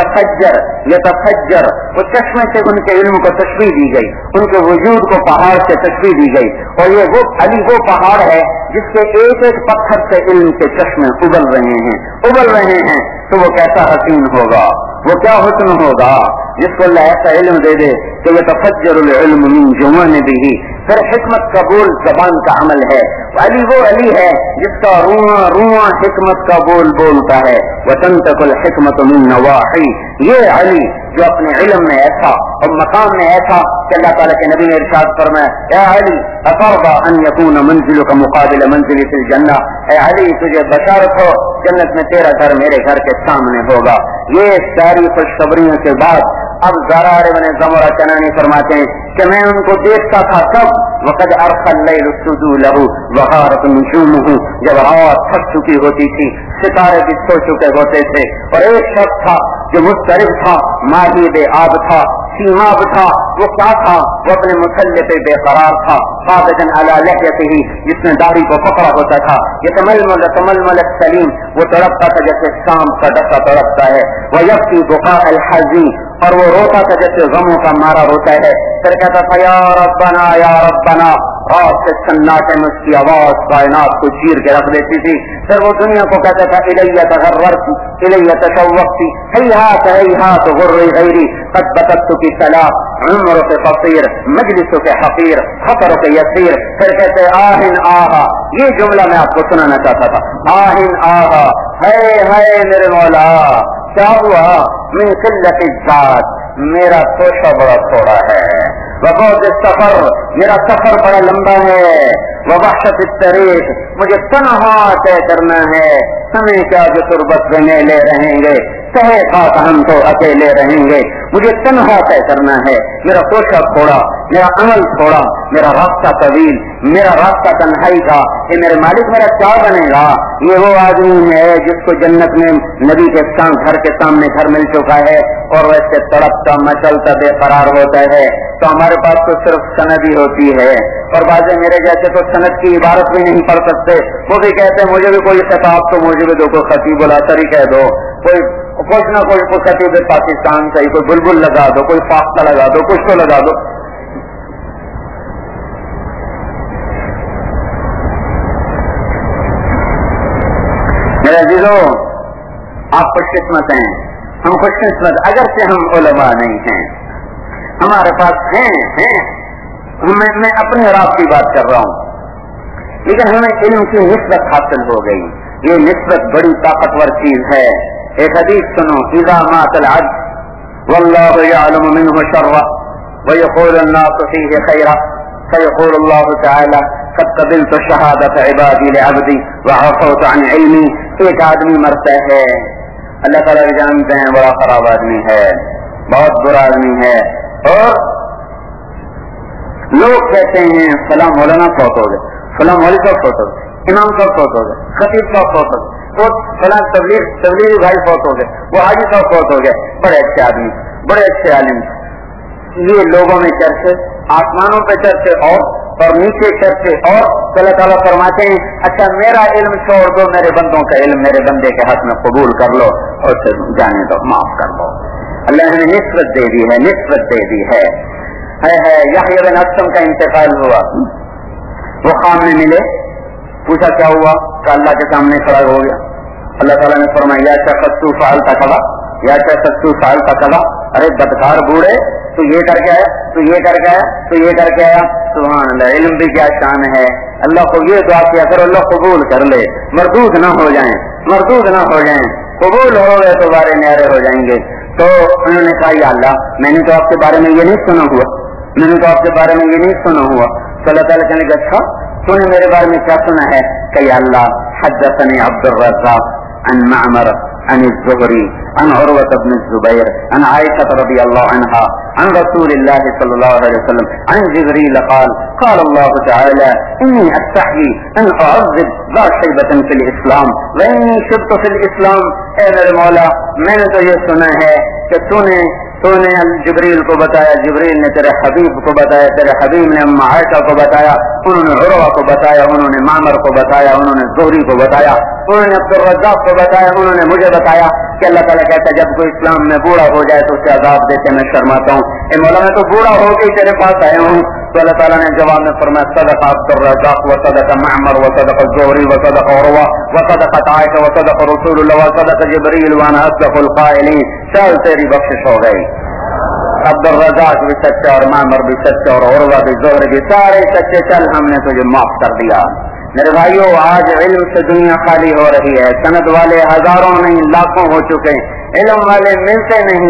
یتفجر، وہ چشمے سے ان کے علم کو تشبیہ دی گئی، ان کے وجود کو پہاڑ سے تشبیہ دی گئی، اور یہ وہ علی وہ پہاڑ ہے جس کے ایک ایک پتھر سے علم کے چشمے ابل رہے ہیں، تو وہ کیسا حسین ہوگا، وہ کیا حسن ہوگا جس کو اللہ ایسا علم دے دے کہ یتفجر العلم من جوانبه۔ پھر حکمت قبول زبان کا عمل ہے، علی وہ علی ہے جس کا رواں حکمت کا بول بولتا ہے، وتنتق الحکمت من نواحی، یہ علی جو اپنے علم میں ایسا اور مقام میں ایسا کہ اللہ تعالیٰ کے نبی نے ارشاد فرمایا اے علی اترضى ان يكون منزلك مقابل منزل في الجنہ، اے علی تجھے بشارت ہو جنت میں تیرا گھر میرے گھر کے سامنے ہوگا۔ یہ ساری خوشخبریوں کے بعد اب زرار بن زمرہ کنانی فرماتے ہیں کہ میں ان کو دیکھتا تھا تب وقد ارخى الليل السدو له وغارت نجومه، جب رات تھک چکی ہوتی تھی، ستارے بھی سو چکے ہوتے تھے، اور ایک شخص تھا جو مضطرب تھا، ماہی بے آب تھا، سیماب تھا، وہ کیا تھا؟ وہ اپنے مسلح پہ بے قرار تھا، قابضاً علی لحیتہ، جس نے داڑھی کو پکڑا ہوتا تھا، یتململ السلیم، وہ تڑپتا تھا جیسے شام کا ڈسا تڑپتا ہے، ویبکی بقاء الحزین، اور وہ روتا تھا جیسے غموں کا مارا روتا ہے، پھر کہتا تھا یا ربنا یا ربنا، رات سے سناٹے میں اس کی آواز کائنات کو چیر کے رکھ دیتی تھی۔ پھر وہ دنیا کو کہتا تھا الیہ تغررت الیہ تشوقت ہیہات ہیہات غری غیری قد بتت کی صلاح عمر کے قصیر مجلس کے حقیر خطر کے یسیر۔ پھر کہتے آہن آہا، یہ جملہ میں آپ کو سنانا چاہتا تھا، آہن آہا، ہے میرے مولا کیا ہوا؟ من قلت الذات، میرا توشہ بڑا تھوڑا ہے، وبعد السفر، میرا سفر بڑا لمبا ہے، ووحشت الطریق، مجھے تنہا طے کرنا ہے، ہمیں کیا جو تربت میں میلے رہیں گے، کہے خاک ہم تو اکیلے رہیں گے، مجھے تنہا طے کرنا ہے، میرا توشہ تھوڑا، میرا عمل تھوڑا، میرا راستہ طویل، میرا راستہ تنہائی کا، یہ میرے مالک میرا کیا بنے گا؟ یہ وہ آدمی ہے جس کو جنت میں نبی کے گھر کے سامنے گھر مل چکا ہے اور ویسے تڑپتا مچلتا بے قرار ہوتا ہے۔ تو ہمارے پاس تو صرف سند ہی ہوتی ہے، اور بعض میرے جیسے تو سند کی عبارت بھی نہیں پڑھ سکتے، وہ بھی کہتے ہیں مجھے بھی کوئی خطاب تو مجھے بھی دو، کوئی خطیب العصر ہی کہہ دو، کوئی کچھ نہ کوئی خطیب پاکستان کا ہی، کوئی بلبل لگا دو، کوئی فاختہ لگا دو، کچھ تو لگا دو۔ میرے عزیزو، آپ خوش قسمت ہیں، ہم خوش قسمت، اگرچہ ہم علماء نہیں ہیں، ہمارے پاس ہیں، میں اپنے رات کی بات کر رہا ہوں، لیکن ہمیں علم کی نسبت حاصل ہو گئی، یہ نسبت بڑی طاقتور چیز ہے۔ ایک حدیث سنو، اذا مات العبد واللہ یعلم منہ شرہ ویقول الناس فیہ خیرہ فیقول اللہ تعالی قد قبلت شہادت عبادی لعبدی وعفوت عن علمی۔ ایک آدمی مرتا ہے، اللہ تعالیٰ جانتے ہیں بڑا خراب آدمی ہے، بہت برا آدمی ہے، اور لوگ کہتے ہیں فلاں مولانا فوت ہو گئے، فلاں مولوی صاحب فوت ہو گئے، امام صاحب فوت ہو گئے، خطیب صاحب فوت ہو گئے، تو فلاں تبلیغی بھائی فوت ہو گئے، وہ حاجی صاحب فوت ہو گئے، بڑے اچھے آدمی، بڑے اچھے عالم۔ یہ لوگوں میں چرچے، آسمانوں پہ چرچے اور نیچے چرچے، اور اللہ تعالیٰ فرماتے ہیں اچھا میرا علم چھوڑ دو، میرے بندوں کا علم میرے بندے کے حق میں قبول کر لو اور پھر جانے دو، معاف کر دو۔ اللہ نے نسبت دے دی ہے، نسبت دے دی ہے۔ یحییٰ بن اکثم کا انتقال ہوا، وہ خام میں ملے، پوچھا کیا ہوا، کہ اللہ کے سامنے کھڑا ہو گیا، اللہ تعالیٰ نے فرمایا یا شخص تو فعلت کذا، یا شخص تو فعلت کذا، ارے بدکار بوڑھے تو یہ کر کے آیا، تو یہ کر کے آیا، تو یہ کر کے آیا۔ سبحان اللہ، علم بھی کیا شان ہے۔ اللہ کو یہ دعا کیا کرو اللہ قبول کر لے، مردود نہ ہو جائیں، مردود نہ ہو جائیں، قبول ہو گئے تو بارے نیارے ہو جائیں گے۔ تو انہوں نے کہا یا اللہ میں نے تو آپ کے بارے میں یہ نہیں سنا ہوا، میں نے تو آپ کے بارے میں یہ نہیں سنا ہوا۔ تو اللہ تعالیٰ کہنے کا اچھا تو نے میرے بارے میں کیا سنا ہے؟ کہ یا اللہ حدثني عبد الرزاق عن معمر عن الزهري عن عروة بن الزبير عن عائشة رضي الله عنها عن رسول الله صلى الله عليه وسلم عن جبريل قال قال الله تعالى إني أستحيي أن أعذب ذا شيبة في الإسلام وإني شبت في الإسلام۔ اے میرے مولا میں نے تو یہ سنا ہے کہ تو نے جبریل کو بتایا، جبریل نے تیرے حبیب کو بتایا، تیرے حبیب نے ام عائشہ کو بتایا، انہوں نے عروہ کو بتایا، انہوں نے معمر کو بتایا، انہوں نے زہری کو بتایا، انہوں نے عبد الرزاق کو بتایا، انہوں نے مجھے بتایا کہ اللہ تعالیٰ کہتا ہے جب کوئی اسلام میں بوڑھا ہو جائے تو اسے عذاب دیتے میں شرماتا ہوں۔ اے مولا میں تو بوڑھا ہو کے تیرے پاس آیا ہوں۔ تو اللہ تعالیٰ نے جواب میں فرمایا صدق عبد الرزاق وصدق معمر وصدق الزہری وصدق عروہ وصدقت عائشہ وصدق رسول اللہ وصدق جبریل وانا اصدق القائلین۔ چل تیری بخشش ہو گئی۔ عبد الرزاق بھی سچا اور معمر بھی سچا اور عروہ بھی زہری بھی سارے سچے، چل ہم نے تجھے معاف کر دیا۔ میرے بھائیو آج علم سے دنیا خالی ہو رہی ہے، سند والے ہزاروں نہیں لاکھوں ہو چکے، علم والے ملتے نہیں،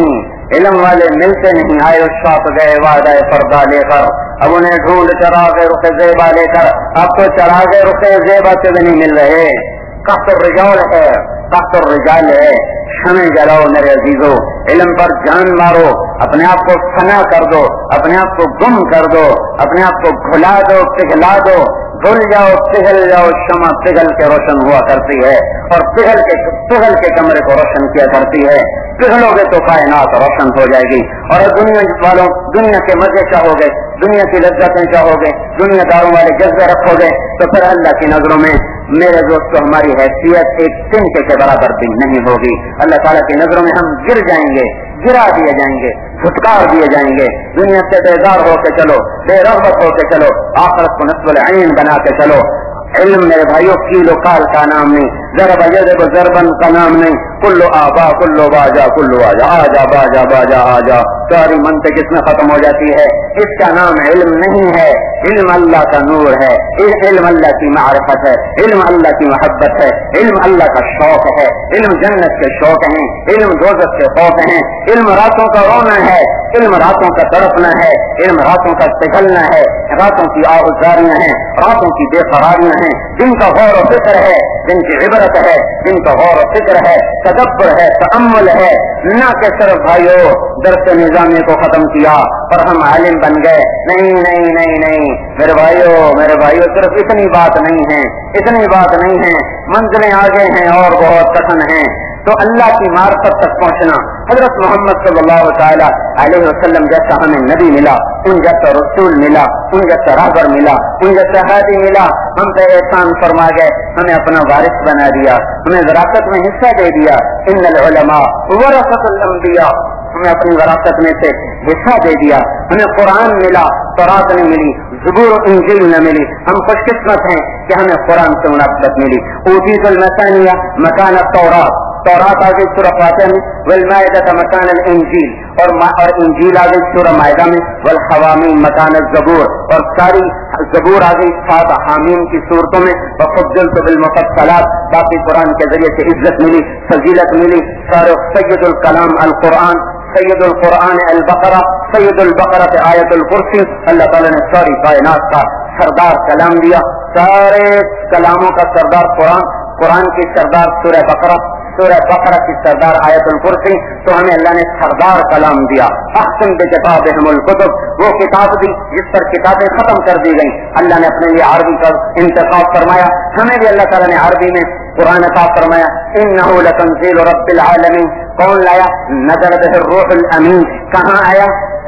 علم والے ملتے نہیں، آئے اس شاپ گئے وعدہ فردا لے کر، اب انہیں ڈھونڈ چراغ رخ زیبا لے کر، اب تو چراغ رخ زیبا سے بھی نہیں مل رہے، قحط الرجال ہے، قحط الرجال ہے، شمع جلاؤ میرے عزیزو، علم پر جان مارو، اپنے آپ کو فنا کر دو، اپنے آپ کو گم کر دو، اپنے آپ کو بھلا دو، پگھلا دو، بھول جاؤ، پگھل جاؤ، شمع پگھل کے روشن ہوا کرتی ہے اور پگھل کے کمرے کو روشن کیا کرتی ہے، پگھلو گے تو کائنات روشن ہو جائے گی، اور دنیا والوں دنیا کے مزے چاہو گے، دنیا کی لذتیں چاہو گے، دنیا داروں والے جذبے رکھو گے، تو پھر اللہ کی نظروں میں میرے دوستو ہماری حیثیت ایک تنکے کے برابر بھی نہیں ہوگی، اللہ تعالیٰ کی نظروں میں ہم گر جائیں گے، گرا دیے جائیں گے، پھٹکار دیے جائیں گے، دنیا سے بیزار ہو کے چلو، بے رغبت ہو کے چلو، آخرت کو نصب العین بنا کے چلو۔ علم میرے بھائیوں کیلو کال کا نام نہیں، ضرب یضرب ضربن کا نام نہیں، کلو آبا کلو باجا کلو آجا آجا باجا باجا آجا، ساری منطق اس میں ختم ہو جاتی ہے، اس کا نام علم نہیں ہے، علم اللہ کا نور ہے، علم اللہ کی معرفت ہے، علم اللہ کی محبت ہے، علم اللہ کا شوق ہے، علم جنت کے شوق ہیں، علم دوزخ کے خوف ہیں، علم راتوں کا رونا ہے، علم راتوں کا تڑپنا ہے، علم راتوں کا پگھلنا ہے، راتوں کی آوازاریاں ہیں، راتوں کی بے قراریاں ہیں، جن کا غور و فکر ہے، جن کی عبرت ہے، جن کا غور و فکر ہے، تدبر ہے، تأمل ہے، نہ کہ صرف بھائیو درس نظامی کو ختم کیا اور ہم عالم بن گئے، نہیں نہیں نہیں نہیں میرے بھائیو صرف اتنی بات نہیں ہے، اتنی بات نہیں ہے، منزلیں آگے ہیں اور بہت کٹن ہیں، تو اللہ کی معرفت تک پہنچنا، حضرت محمد صلی اللہ تعالی علیہ وسلم جیسا ہمیں نبی ملا، ان جیسا رسول ملا، ان جیسا راہبر ملا، ان جیسا ہادی ملا، ہم پہ احسان فرما گئے، ہمیں اپنا وارث بنا دیا، ہمیں وراثت میں حصہ دے دیا، ان العلماء ورثۃ الانبیاء، ہمیں اپنی وراثت میں سے حصہ دے دیا، ہمیں قرآن ملا، تورات نہیں ملی، زبور و انجیل نہ ملی، ہم خوش قسمت ہیں کہ ہمیں قرآن سے مناسبت ملی، اوتیت المثانیہ مکان التورات، تورات آ گئی سورہ فاتحہ میں، والمائدہ مکان الانجیل، اور انجیل آ گئی سورہ مائدہ میں، والحوامیم مکان الزبور، اور ساری زبور آ گئی 7 حامیم کی صورتوں میں، وفضلت بالمفصلات، باقی قرآن کے ذریعے سے عزت ملی، فضیلت ملی، سارے سید الکلام القرآن، سید القرآن البقرہ، سید البقرہ آیت الکرسی، اللہ تعالیٰ نے ساری کائنات کا سردار کلام دیا، سارے کلاموں کا سردار قرآن کی سردار سورہ بقرہ کی سردار آیت الکرسی، تو ہمیں اللہ نے سردار کلام دیا، احسن بکتابہم الکتب، وہ کتاب دی جس پر کتابیں ختم کر دی گئیں، اللہ نے اپنے لیے عربی کا انتخاب فرمایا، ہمیں بھی اللہ تعالیٰ نے عربی میں قرآن عطا فرمایا، انہ لتنزیل رب العالمین، کون لایا؟ نزل بہ الروح الامین، کہاں آیا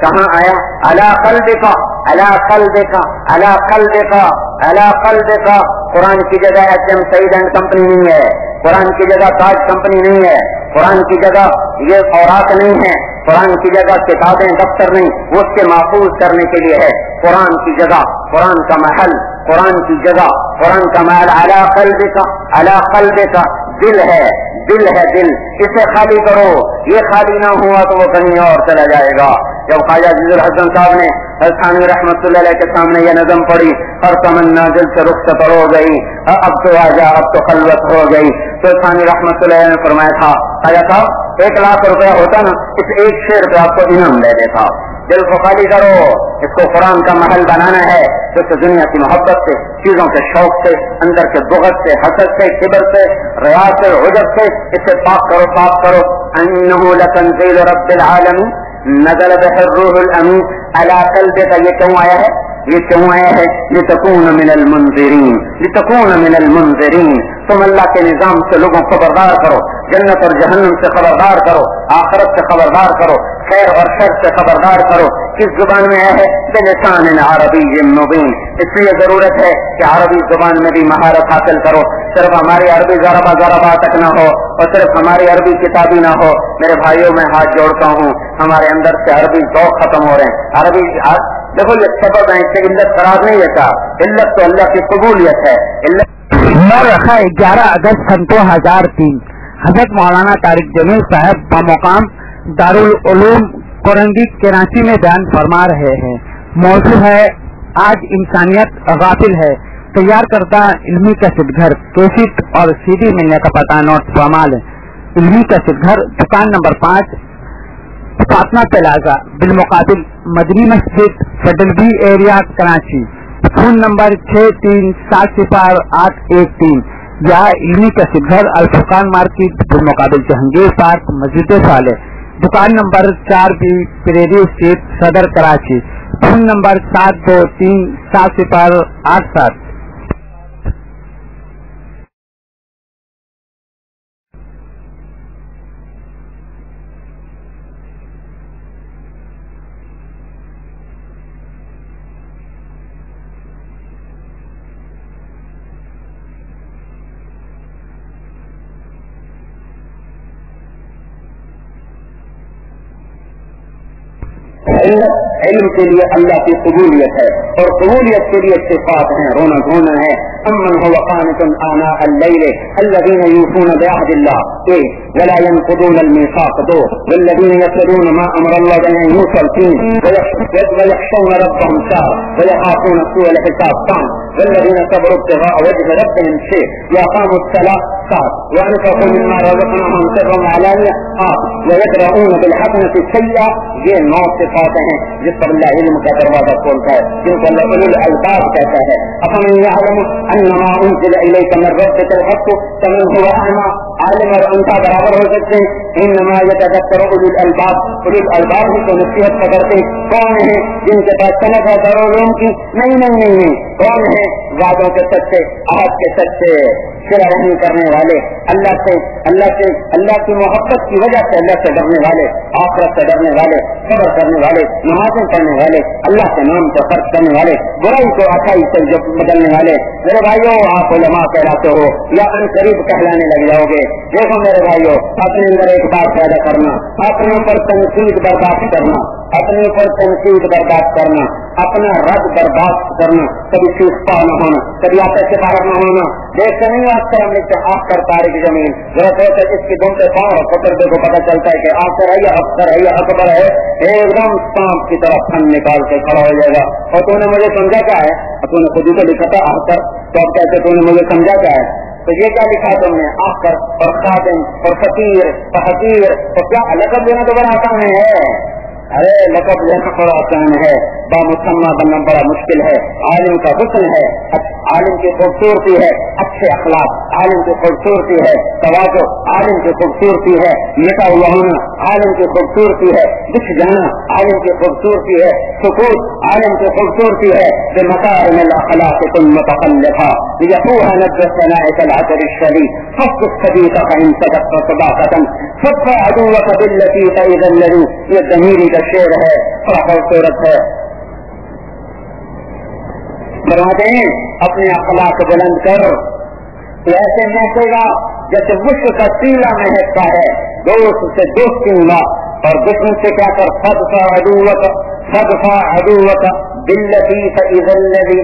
علی قلبک، علی قلبک، علی قلبک، علی قلبک، قرآن کی جگہ HM سعید اینڈ کمپنی نہیں ہے، قرآن کی جگہ تاج کمپنی نہیں ہے، قرآن کی جگہ یہ اوراق نہیں ہے، قرآن کی جگہ کتابیں دفتر نہیں، وہ اس کے محفوظ کرنے کے لیے ہے، قرآن کی جگہ، قرآن کا محل، قرآن کی جگہ، قرآن کا محل علی قلبک، علی قلبک، دل ہے، دل ہے، دل، اسے خالی کرو، یہ خالی نہ ہوا تو وہ کہیں اور چلا جائے گا۔ جب خواجہ عزیز الحسن صاحب نے تھانوی رحمۃ اللہ علیہ کے سامنے یہ نظم پڑھی، اور تمنا دل سے رخصت ہو گئی، اب تو آجا، اب تو خلوت ہو گئی، تو تھانوی رحمۃ اللہ علیہ نے فرمایا تھا، خواجہ صاحب 1 لاکھ روپیہ ہوتا نا، اس ایک شعر پہ آپ کو انعام دے دیتا، دل کو خالی کرو، اس کو قرآن کا محل بنانا ہے، تو اسے دنیا کی محبت سے، چیزوں کے شوق سے، اندر کے بغض سے، حسد سے، کبر سے، ریا سے، عجب سے، اسے پاک کرو، صاف کرو۔ انہ لتنزیل رب العالمین نزل بہ الروح الامین علی قلبک، یہ کیوں آیا ہے؟ یہ کیوں آیا ہے؟ لتکون من المنذرین، لتکون من المنذرین، تم اللہ کے نظام سے لوگوں کو خبردار کرو، جنت اور جہنم سے خبردار کرو، آخرت سے خبردار کرو، خیر اور شر سے خبردار کرو۔ کس زبان میں ہے؟ بلسان عربی مبین، اس لیے ضرورت ہے کہ عربی زبان میں بھی مہارت حاصل کرو، صرف ہماری عربی ذرا تک نہ ہو اور صرف ہماری عربی کتابی نہ ہو۔ میرے بھائیوں میں ہاتھ جوڑتا ہوں، ہمارے اندر سے عربی ذوق ختم ہو رہے ہیں، عربی دیکھو یہ سبب ہے، اس سے علت قرار نہیں لیتا، علت تو اللہ کی قبولیت ہے۔ رکھا 11 اگست سن 2003 حضرت مولانا طارق جمیل صاحب بمقام دارالعلوم کورنگی کراچی میں بیان فرما رہے ہیں۔ موضوع ہے آج انسانیت غافل ہے، تیار کردہ علمی کیسٹ گھر، کیسٹ اور CD ملنے کا پتہ نوٹ فرما لیں۔ علمی کیسٹ گھر، دکان نمبر 5، فاطمہ پلازا بالمقابل Madni Masjid federal B area Karachi, phone number 63700813 یا علمی کسب گھر الفرقان مارکیٹ بالمقابل جہانگیر پارک مسجد صالح، دکان نمبر 4B پریری اسٹریٹ صدر کراچی، فون نمبر 72370887۔ علم کے لیے اللہ کی قبولیت ہے، اور قبولیت کے لیے صفات ہیں، رونا دھونا ہے۔ امن هو قانت آناء الليل الذين يوفون بعهد الله ولا ينقضون الميثاق والذين يتلون ما امر الله ان يوصل فيه ويخشون ربهم ساعة ويخافون سوء الحساب والذين صبروا ابتغاء وجه ربهم وأقاموا الصلاة وأنفقوا مما رزقناهم سرا وعلانية ويدرؤون بالحسنة السيئة۔ یہ 9 صفات ہیں جس پر اللہ علم کا دروازہ کھولتا ہے، جن کو اللہ اولو الالباب کہتا ہے۔ افمن يعلم انما انزل اليك من ربك الحق كمن هو اعمى، عالم اور اندھا برابر ہو سکتے ہیں۔ انما يتذكر اولو الالباب، اولو الالباب ہی تو نصیحت پکڑتے کون ہیں؟ جن کے پاس سند ہے دارالعلوم کی؟ نہیں، کون ہیں؟ وعدوں کے سچے، عہد کے سچے، صلہ رحمی کرنے والے، اللہ کی محبت کی وجہ سے اللہ سے ڈرنے والے، آخرت سے ڈرنے والے، صبر کرنے والے، نمازیں پڑھنے والے، اللہ کے نام کو خرچ کرنے والے، برائی کو اچھائی سے بدلنے والے۔ میرے بھائیوں، آپ علماء کہلاتے ہو یا ان قریب کہلانے لگ جاؤ گے۔ دیکھو میرے بھائیوں، اپنے اندر ایک بات پیدا کرنا، اپنے اوپر تنقید برداشت کرنا، اپنا رد برداشت کرنا، کبھی چوستا نہ ہونا، کبھی آپس سے باہر نہ ہونا۔ دیکھتے نہیں آخر ہم نے آخر تاریخ زمین ضرورت ہے کہ اس کی دم سے پاؤں پکڑ دے کو پتہ چلتا ہے کہ آخر ہے یا افسر ہے یا اکبر ہے، ایک دم سانپ کی طرح پھن نکال کے کھڑا ہو جائے گا۔ اور تو نے مجھے سمجھا کیا ہے؟ تو نے خود ہی تو لکھا تھا آخر، تو اب کہتے تو نے مجھے سمجھا کیا ہے؟ تو یہ کیا لکھا تم نے؟ آخر اور خادم اور فقیر اور حقیر، اور کیا لقب دینا تو بڑا آسان ہے۔ ارے لقب لینا بڑا آسان ہے، بامسمہ بننا بڑا مشکل ہے۔ عالم کا حسن ہے، عالم کی خوبصورتی ہے، اچھے اخلاق، عالم کی خوبصورتی ہے، تواضع عالم کی خوبصورتی ہے، مٹا ہوا ہونا عالم کی خوبصورتی ہے، دکھ جانا عالم کی خوبصورتی ہے، سکوت عالم کی خوبصورتی ہے۔ بمكارم الاخلاق ثم تخلفا ليفوها نبذ الثناء كالعسل الشديد فاصدق صديقك ان صدقت صداقة فادفع عدوك بالتي فإذا الذي، یہ ضمیری کا شعر ہے، بڑا خوبصورت ہے۔ فرماتے ہیں اپنے اخلاق بلند کر، ایسے مہکے گا جیسے مشک کا تیلا مہکتا ہے۔ دوست سے دوستی ہوا اور دشمن سے کیا کر، فدفع عدوک بالتی فإذا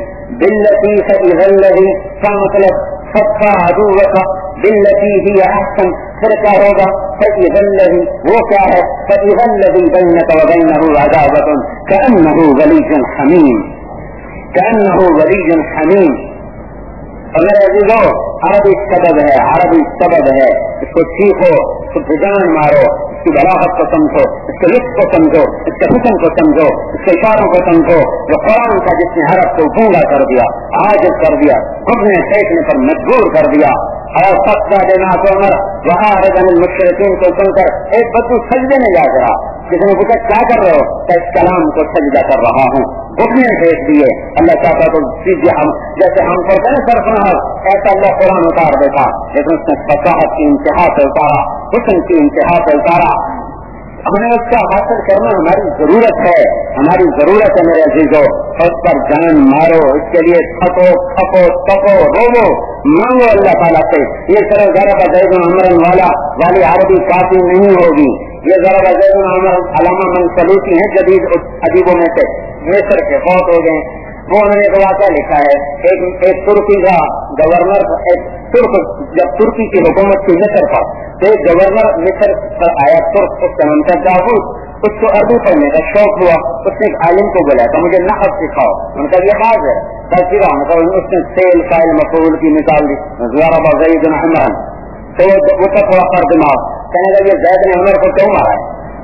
الذی، کیا مطلب؟ فدفع عدوک بالتی ہی احسن، پھر کیا ہوگا؟ فإذا الذی، وہ کیا ہے؟ فإذا الذی بینک وبینہ عداوۃ کأنہ ولی حمیم، کأنہ ولی حمیم۔ اور میرے عزیزو، عربی سبب ہے، اس کو سیکھو، اس کو جان مارو، اس کی بلاغت کو سمجھو، اس کے لطف کو سمجھو، اس کے حسن کو سمجھو، اس کے اشاروں کو سمجھو۔ جو قرآن کا جس نے حرف کو گونگا کر دیا، عاجز کر دیا، گھٹنے ٹیکنے پر مجبور کر دیا، اور فتح دینا تو وہاں المشرکین کو سن کر ایک بدو سجدے میں جا کر کسی نے پوچھا کیا کر رہے ہو؟ کہ اس کلام کو سجدہ کر رہا ہوں۔ گھٹنے پھینک دیے۔ اللہ چاہتا تو سیدھے ہم جیسے ہم پڑھتے ہیں سرفراز، ایسا اللہ قرآن اتار دیتا، لیکن اس نے فصاحت کی انتہا سے اتارا، حسن کی انتہا سے اتارا۔ ہمیں اس کا حاصل کرنا ہماری ضرورت ہے میرے عزیزوں۔ اس پر جان مارو، اس کے لیے تھکو تپو رو مانگو اللہ تعالیٰ سے۔ یہ طرح ضرب زید عمر والی عربی کافی نہیں ہوگی۔ یہ ضرب زید عمر علامہ منسلوسی ہیں جدید ادیبوں میں سے، مصر کے فوت ہو گئے۔ وہ انہوں نے ایک واقعہ لکھا ہے، ایک ترکی کا گورنر، جب ترکی کی حکومت کی مصر پر، تو ایک گورنر مصر پر آیا ترک، اس کا نام تھا داؤد۔ اس کو عربی پڑھنے کا شوق ہوا، اس نے ایک عالم کو بلایا تھا مجھے نحو سکھاؤ۔ ان کا یہ باز ہے بس اس نے فعل فاعل مفعول کی مثال دی، ضرب زید عمرا، تو وہ تھوڑا پر دماغ کہنے لگے زید نے عمر کو کیوں مارا ہے؟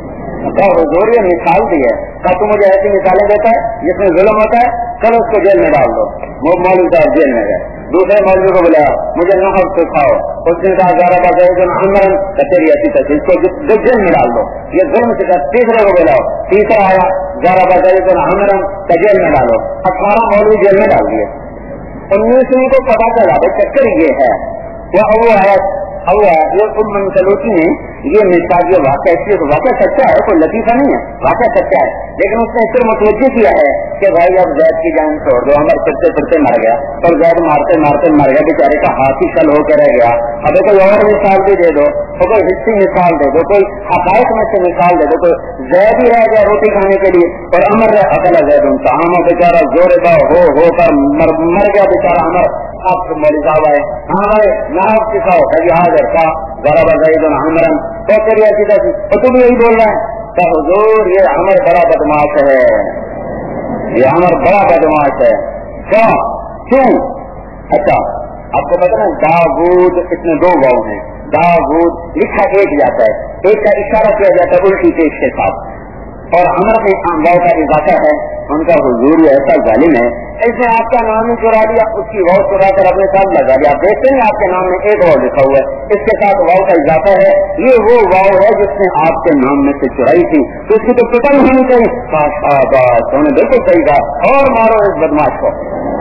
हुजूर ये मिसाल दी है, क्या तू मुझे ऐसी मिसालें देता है जिसमें जुल्म होता है, चलो उसको जेल में डाल दो। वो मौलवी साहब जेल में गए, दूसरे मौलवी को बुलाया, मुझे नहव सिखाओ, उसने कहा तेरी ऐसी तैसी, इसको जेल में डाल दो, ये जुल्म सिखा। तीसरे को बुलाओ, तीसरा आया ज़रा हमरन का जेल में डालो, 18 मौलवी जेल में डाल दिए। 19वीं को पता चला भाई चक्कर ये है, वो आया ये उम्मन सलूकी ने ये मिसाल जो वाक़या सच्चा है, कोई लतीफा नहीं है, वाक़या सच्चा है, लेकिन उसने सिर्फ मुतवज्जो किया है कि भाई अब जैद की जान छोड़ दो, हमारे फिरते फिरते मर गया, और जैद मारते मारते मर गया, बेचारे का हाथ ही कल होकर रह गया। अब कोई और मिसाल भी दे दो, कोई हिस्सी मिसाल दे दो, कोई हक़ाइक़ में से मिसाल दे दो, कोई जैद ही रह गया रोटी खाने के लिए और अमर रहे अकला जैद उनका आमा बेचारा जोरे का होकर मर गया बेचारा अमर। आपको मौलवी साहब आए, हाँ भाई नाम सिखाओ, कभी हाजिर का ज़रा बज़ैदुन हमरन, तो तेरी ऐसी तैसी, और तुम यही बोल रहे हैं, तो हुजूर ये अमर बड़ा बदमाश है, ये अमर बड़ा बदमाश है। क्यों? अच्छा आपको पता ना दाऊद, इसमें 2 वाव हैं, दाऊद लिखा एक जाता है, एक का इशारा किया जाता है उल्टी पेश के साथ, और अमर में वाव का इजाफा है। उनका हुजूर ऐसा जालिम है, इसने आपका नाम ही चुरा लिया, उसकी वाव चुरा कर अपने साथ लगा दिया। आप देखते हैं आपके नाम में एक वाव लिखा हुआ है, इसके साथ वाव का इजाफा है, ये वो वाव है जिसने आपके नाम में से चुराई थी, तो इसकी तो पिटाई होनी चाहिए। शाबाश, उन्होंने बिल्कुल सही कहा, और मारो इस बदमाश को।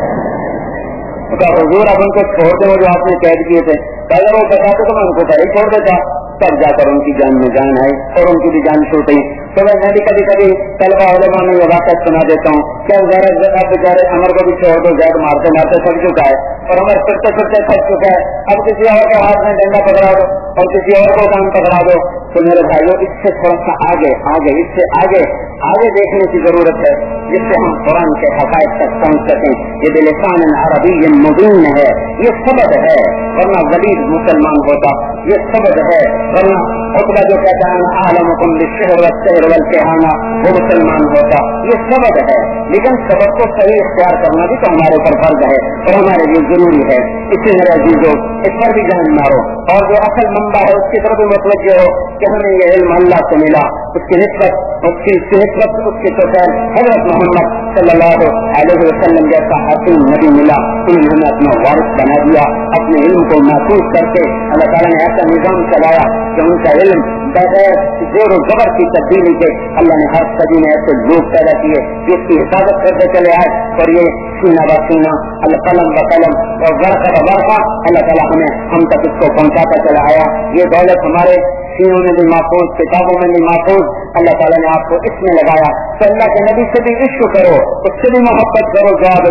हुजूर अब उनको छोड़ दो जो आपने कैद किए थे, अगर वो बताते तो मैं उनको पहले छोड़ देता, तब जाकर उनकी जान में जान आई और उनकी भी जान छूटी। तो मैं भी कभी कभी तलबा उलमा में ये वाक़या सुना देता हूँ, क्या जरा बेचारे अमर को भी छोड़ दो, जैद मारते मारते थक चुका है और अमर फिरते फिरते थक चुका है, अब किसी और के हाथ में डंडा पकड़ा दो और किसी और को काम पकड़ा दो, तो मेरे भाइयों इससे थोड़ा सा आगे इससे आगे देखने की जरूरत है, जिससे हम कुरान के हक़ाइक़ तक पहुँच सकें। ये बिलिसान अरबी मुबीन है, ये सबद है, वरना वलीद मुसलमान होता, ये सबद है, वरना उतबा जो कहता है आलमुकुम बिश्शहर वस्सहर वल्किहाना, वो मुसलमान होता, ये सबद है। लेकिन सबद को सही इख्तियार करना भी तो हमारे ऊपर फर्ज है और हमारे लिए जरूरी है। इससे मेरे अजीजों इस पर भी जान मारो, और जो असल मंबा है उसकी तरफ भी मुतवज्जो हो कि हमें ये इल्म अल्लाह से मिला, उसकी निस्बत उसकी तोफ़ीक़ हज़रत मोहम्मद सल्लल्लाहु अलैहि वसल्लम जैसा हसीन नबी मिला, उन्होंने अपना वारिस बना दिया, अपने इल्म को महफूज करके अल्लाह ताला ने ऐसा निज़ाम चलाया कि उनका इल्म बगैर जोर जबर की तब्दीली के अल्लाह ने हर सदी में ऐसे लोग पैदा किए जिसकी हिफाजत करते चले आए, और ये सीना ब सीना कलम ब कलम और वर्क़ा ब वर्क़ा अल्लाह ताला हम तक इसको पहुँचाता चला आया। ये दौलत हमारे सीनों में भी महफूज, किताबों में भी महफूज, अल्लाह ताला ने आपको इसमें लगाया। तो अल्लाह के नबी से भी इश्क करो, उससे भी मोहब्बत करो,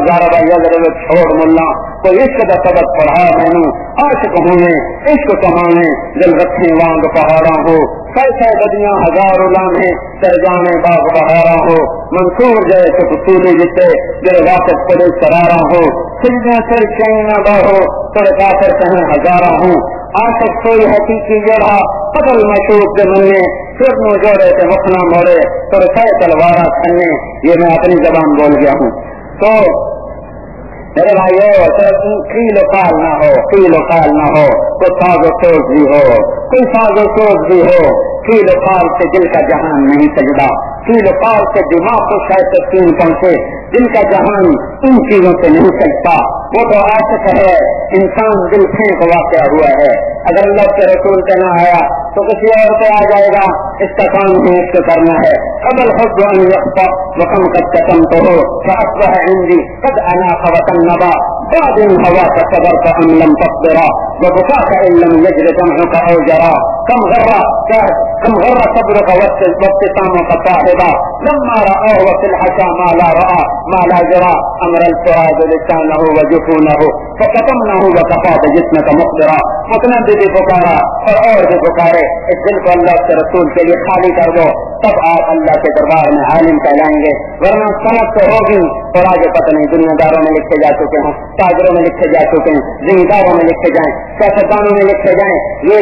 छोड़ मुल्ला तो इश्क का सबक पढ़ा मैनू, आशिक हूँ इश्क कमाने दिल रखे वांग पहाड़ा हो, कैसे बदियां हजार उलामे सरजाने बाग बहारा हो, मंसूर जैसे कुतूले जिसे दिल वापस पड़े सरारा हो, सिजदा सर चैना बाहो तोड़ काफर कहें हजारा हूँ, आशिक सोई हकीकी जड़ा बदल मशहूर के मन में फिर नो जोड़े थे मखना मोड़े तोड़ सै तलवारा खन्ने। ये मैं अपनी जबान बोल गया हूँ। तो मेरे भाइयों कीलो काल ना हो, कोई साजो सोच भी हो, कोई साजो सोच भी हो, कीलो काल से दिल का जहान नहीं सजदा, कीलो काल से दिमाग को शायद तस्कीन पहुंचे, दिल का जहान इन चीजों से नहीं सकता। वो तो आशिक है, इंसान दिल फेंक वाक़या हुआ है। अगर अल्लाह के रसूल के ना आया तो किसी और पे आ जाएगा, इसका काम ही इसको करना है। अबल वकम कम तो हो है हिंदी कद अना खवतन नबा दिन हवा का सबर का अमलम तकबरा व बुका का इल्लम यजर जमहों का औजरा कम गर्रा सब्र का वक्त तामों का साहिबा लम्मा रआ वफिल हशा माला रआ माला जरा अमरल फुराद लिसानहु व जुफूनहु फकतमनहु व कफा जिस्म का मुखबरा। मुतनद भी पुकारा और भी पुकारे, इस दिल को अल्लाह के रसूल के लिए खाली कर दो, तब आप अल्लाह के दरबार में आलिम कहलाएंगे, वरना सनद तो होगी और आगे पता नहीं दुनियादारों में लिखे जा चुके हैं, ताजरों में लिखे जा चुके हैं, जिम्मेदारों में लिखे जाएं, सियासतदानों में लिखे जाएं। ये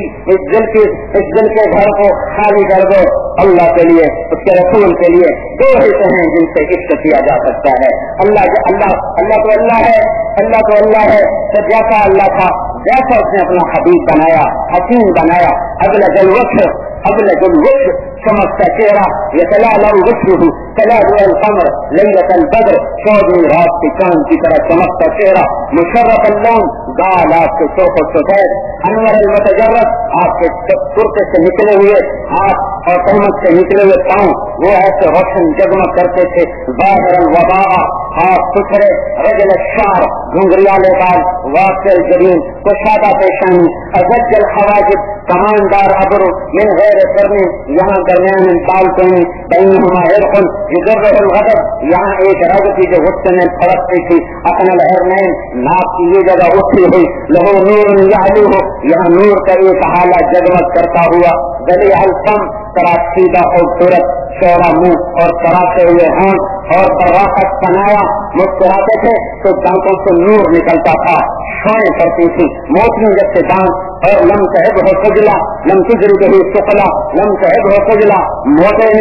इस दिल के घर को खाली कर दो अल्लाह के लिए, उसके रसूल के लिए। दो हिस्से हैं जिनसे इश्क किया जा सकता है। अल्लाह तो अल्लाह है, तो जैसा अल्लाह था वैसा उसने अपना हबीब बनाया, हसीन बनाया, अबलगुल वक्र چمکتا چہرہ، یتلالأ وجهه تلالؤ القمر لیلة البدر، چودھویں رات کے چاند کی طرح چمکتا چہرہ، مشرف اللون، گال آپ کے سرخ و سفید، انور المتجرد، آپ کے کرتے سے نکلے ہوئے ہاتھ اور تہمت سے نکلے ہوئے پاؤں وہ ایسے روشن جگمگ کرتے تھے، ظاہر الوباء، ہاتھ ستھرے، رجل الشعر، گھنگریالے بال، واسع الجبین، کشادہ پیشانی، ازج الحواجب، کماندار ابرو، من غیر کرنے، یہاں درمیان بال کوئی، بینہما عرق یضرہ الغضب، یہاں ایک رگ تھی جو غصے میں پھڑکتی تھی، اپنا الحرنین، ناک کی یہ جگہ اٹھی ہوئی، لہو نور یعلوہ، یہاں نور کا ایک حالہ جگمگ کرتا ہوا، ذلیع الفم، تراشیدہ خوبصورت چوڑا منہ اور تراتے ہوئے ہونٹ اور براقت بنایا، مسکراتے تھے تو دانتوں سے نور نکلتا تھا، شوئیں پڑتی تھی، موتیوں جیسے دانت، اور لم تہبہ خجلا، لم تجربہ ثقلا، لم تہبہ خجلا، موٹے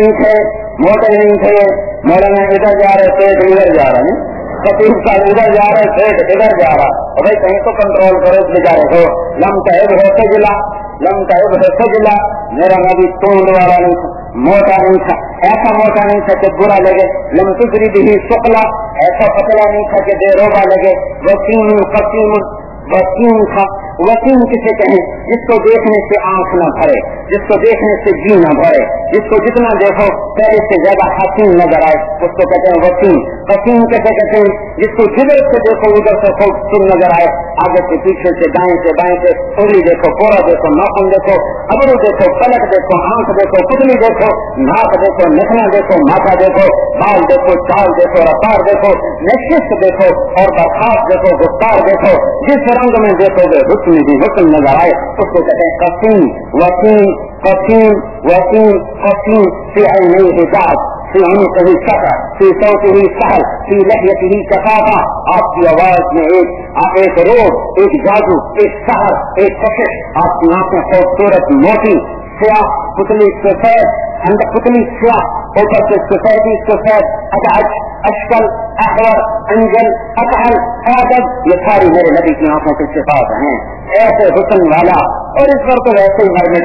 نہیں تھے، مولانا ادھر جا رہے پیٹ ادھر جا رہے ہیں، خطیب کا ادھر جا رہے پیٹ ادھر جا رہا، بھائی کہیں تو کنٹرول کرو بیچارے کو، لم تہبہ خجلا، لم تہبہ خجلا، میرا نبی تونڈ والا نہیں تھا، موٹا نہیں تھا، ایسا موٹا نہیں تھا کہ برا لگے، لم تجربہ ثقلا، ایسا پتلا نہیں تھا کہ بے روبا لگے، وسیم قسیم، وسیم تھا، وسیم کسے کہیں جس کو دیکھنے سے آنکھ نہ بھرے، جس کو دیکھنے سے جی نہ بھرے، جس کو جتنا دیکھو پہلے سے زیادہ حسین نظر آئے، اس کو کہتے ہیں وسیم۔ قسیم کیسے کہتے ہیں جس کو جدھر سے دیکھو ادھر سے خوبصورت نظر آئے، آگے سے پیچھے سے دائیں سے بائیں سے، انگلی دیکھو، کوڑا دیکھو، ناخن دیکھو، ابرو دیکھو، پلک دیکھو، آنکھ دیکھو، پتلی دیکھو، ناک دیکھو، نخنا دیکھو، ماتھا دیکھو، بال دیکھو، چال دیکھو، رفتار دیکھو، نشست دیکھو اور برخاست دیکھو، گفتار دیکھو، جس رنگ میں دیکھو گے حسن بھی حسن نظر آئے، اس کو کہتے ہیں قسیم۔ وسیم قسیم وسیم قسیم، فی عینیہ حجاب، فی عنقہ سطع، فی صوتہ سحر، فی لحیتہ کفافہ، آپ کی آواز میں ایک روح، ایک جادو، ایک سحر، ایک کشش، آپ کی آنکھیں خوبصورت موٹی، سیاہ، پتلی سفید، اندر پتلی سیاہ، اوپر سے سفیدی سفید، ادعج، اشکل، احور، انجل، اکحل، آدب، یہ ساری میرے نبی کی آنکھوں کی صفات ہیں، ایسے حسن والا۔ اور اس پر تو ویسے ہی مر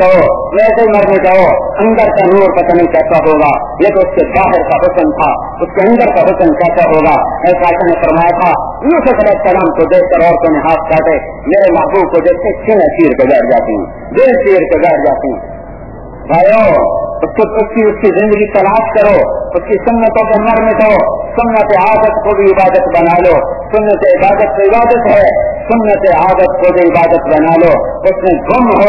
مٹاؤ، اندر کا نور پتہ نہیں کیسا ہوگا، یہ تو اس کے باہر کا حسن تھا، اس کے اندر کا حسن کیسا ہوگا۔ ایسا نے فرمایا تھا یوسف علیہ السلام کو دیکھ کر عورتوں نے ہاتھ کاٹے، میرے محبوب کو دیکھ کے سینہ چیر کے بیٹھ جاتی ہوں، دل چیر کے بیٹھ جاتی ہوں۔ بھائیو، اس کی زندگی تلاش کرو، اس کی سنتوں کو مر مٹو، سنت عادت کو بھی عبادت بنا لو، سنت عبادت کو عبادت ہے، سنت عادت کو بھی عبادت بنا لو، اس میں گم ہو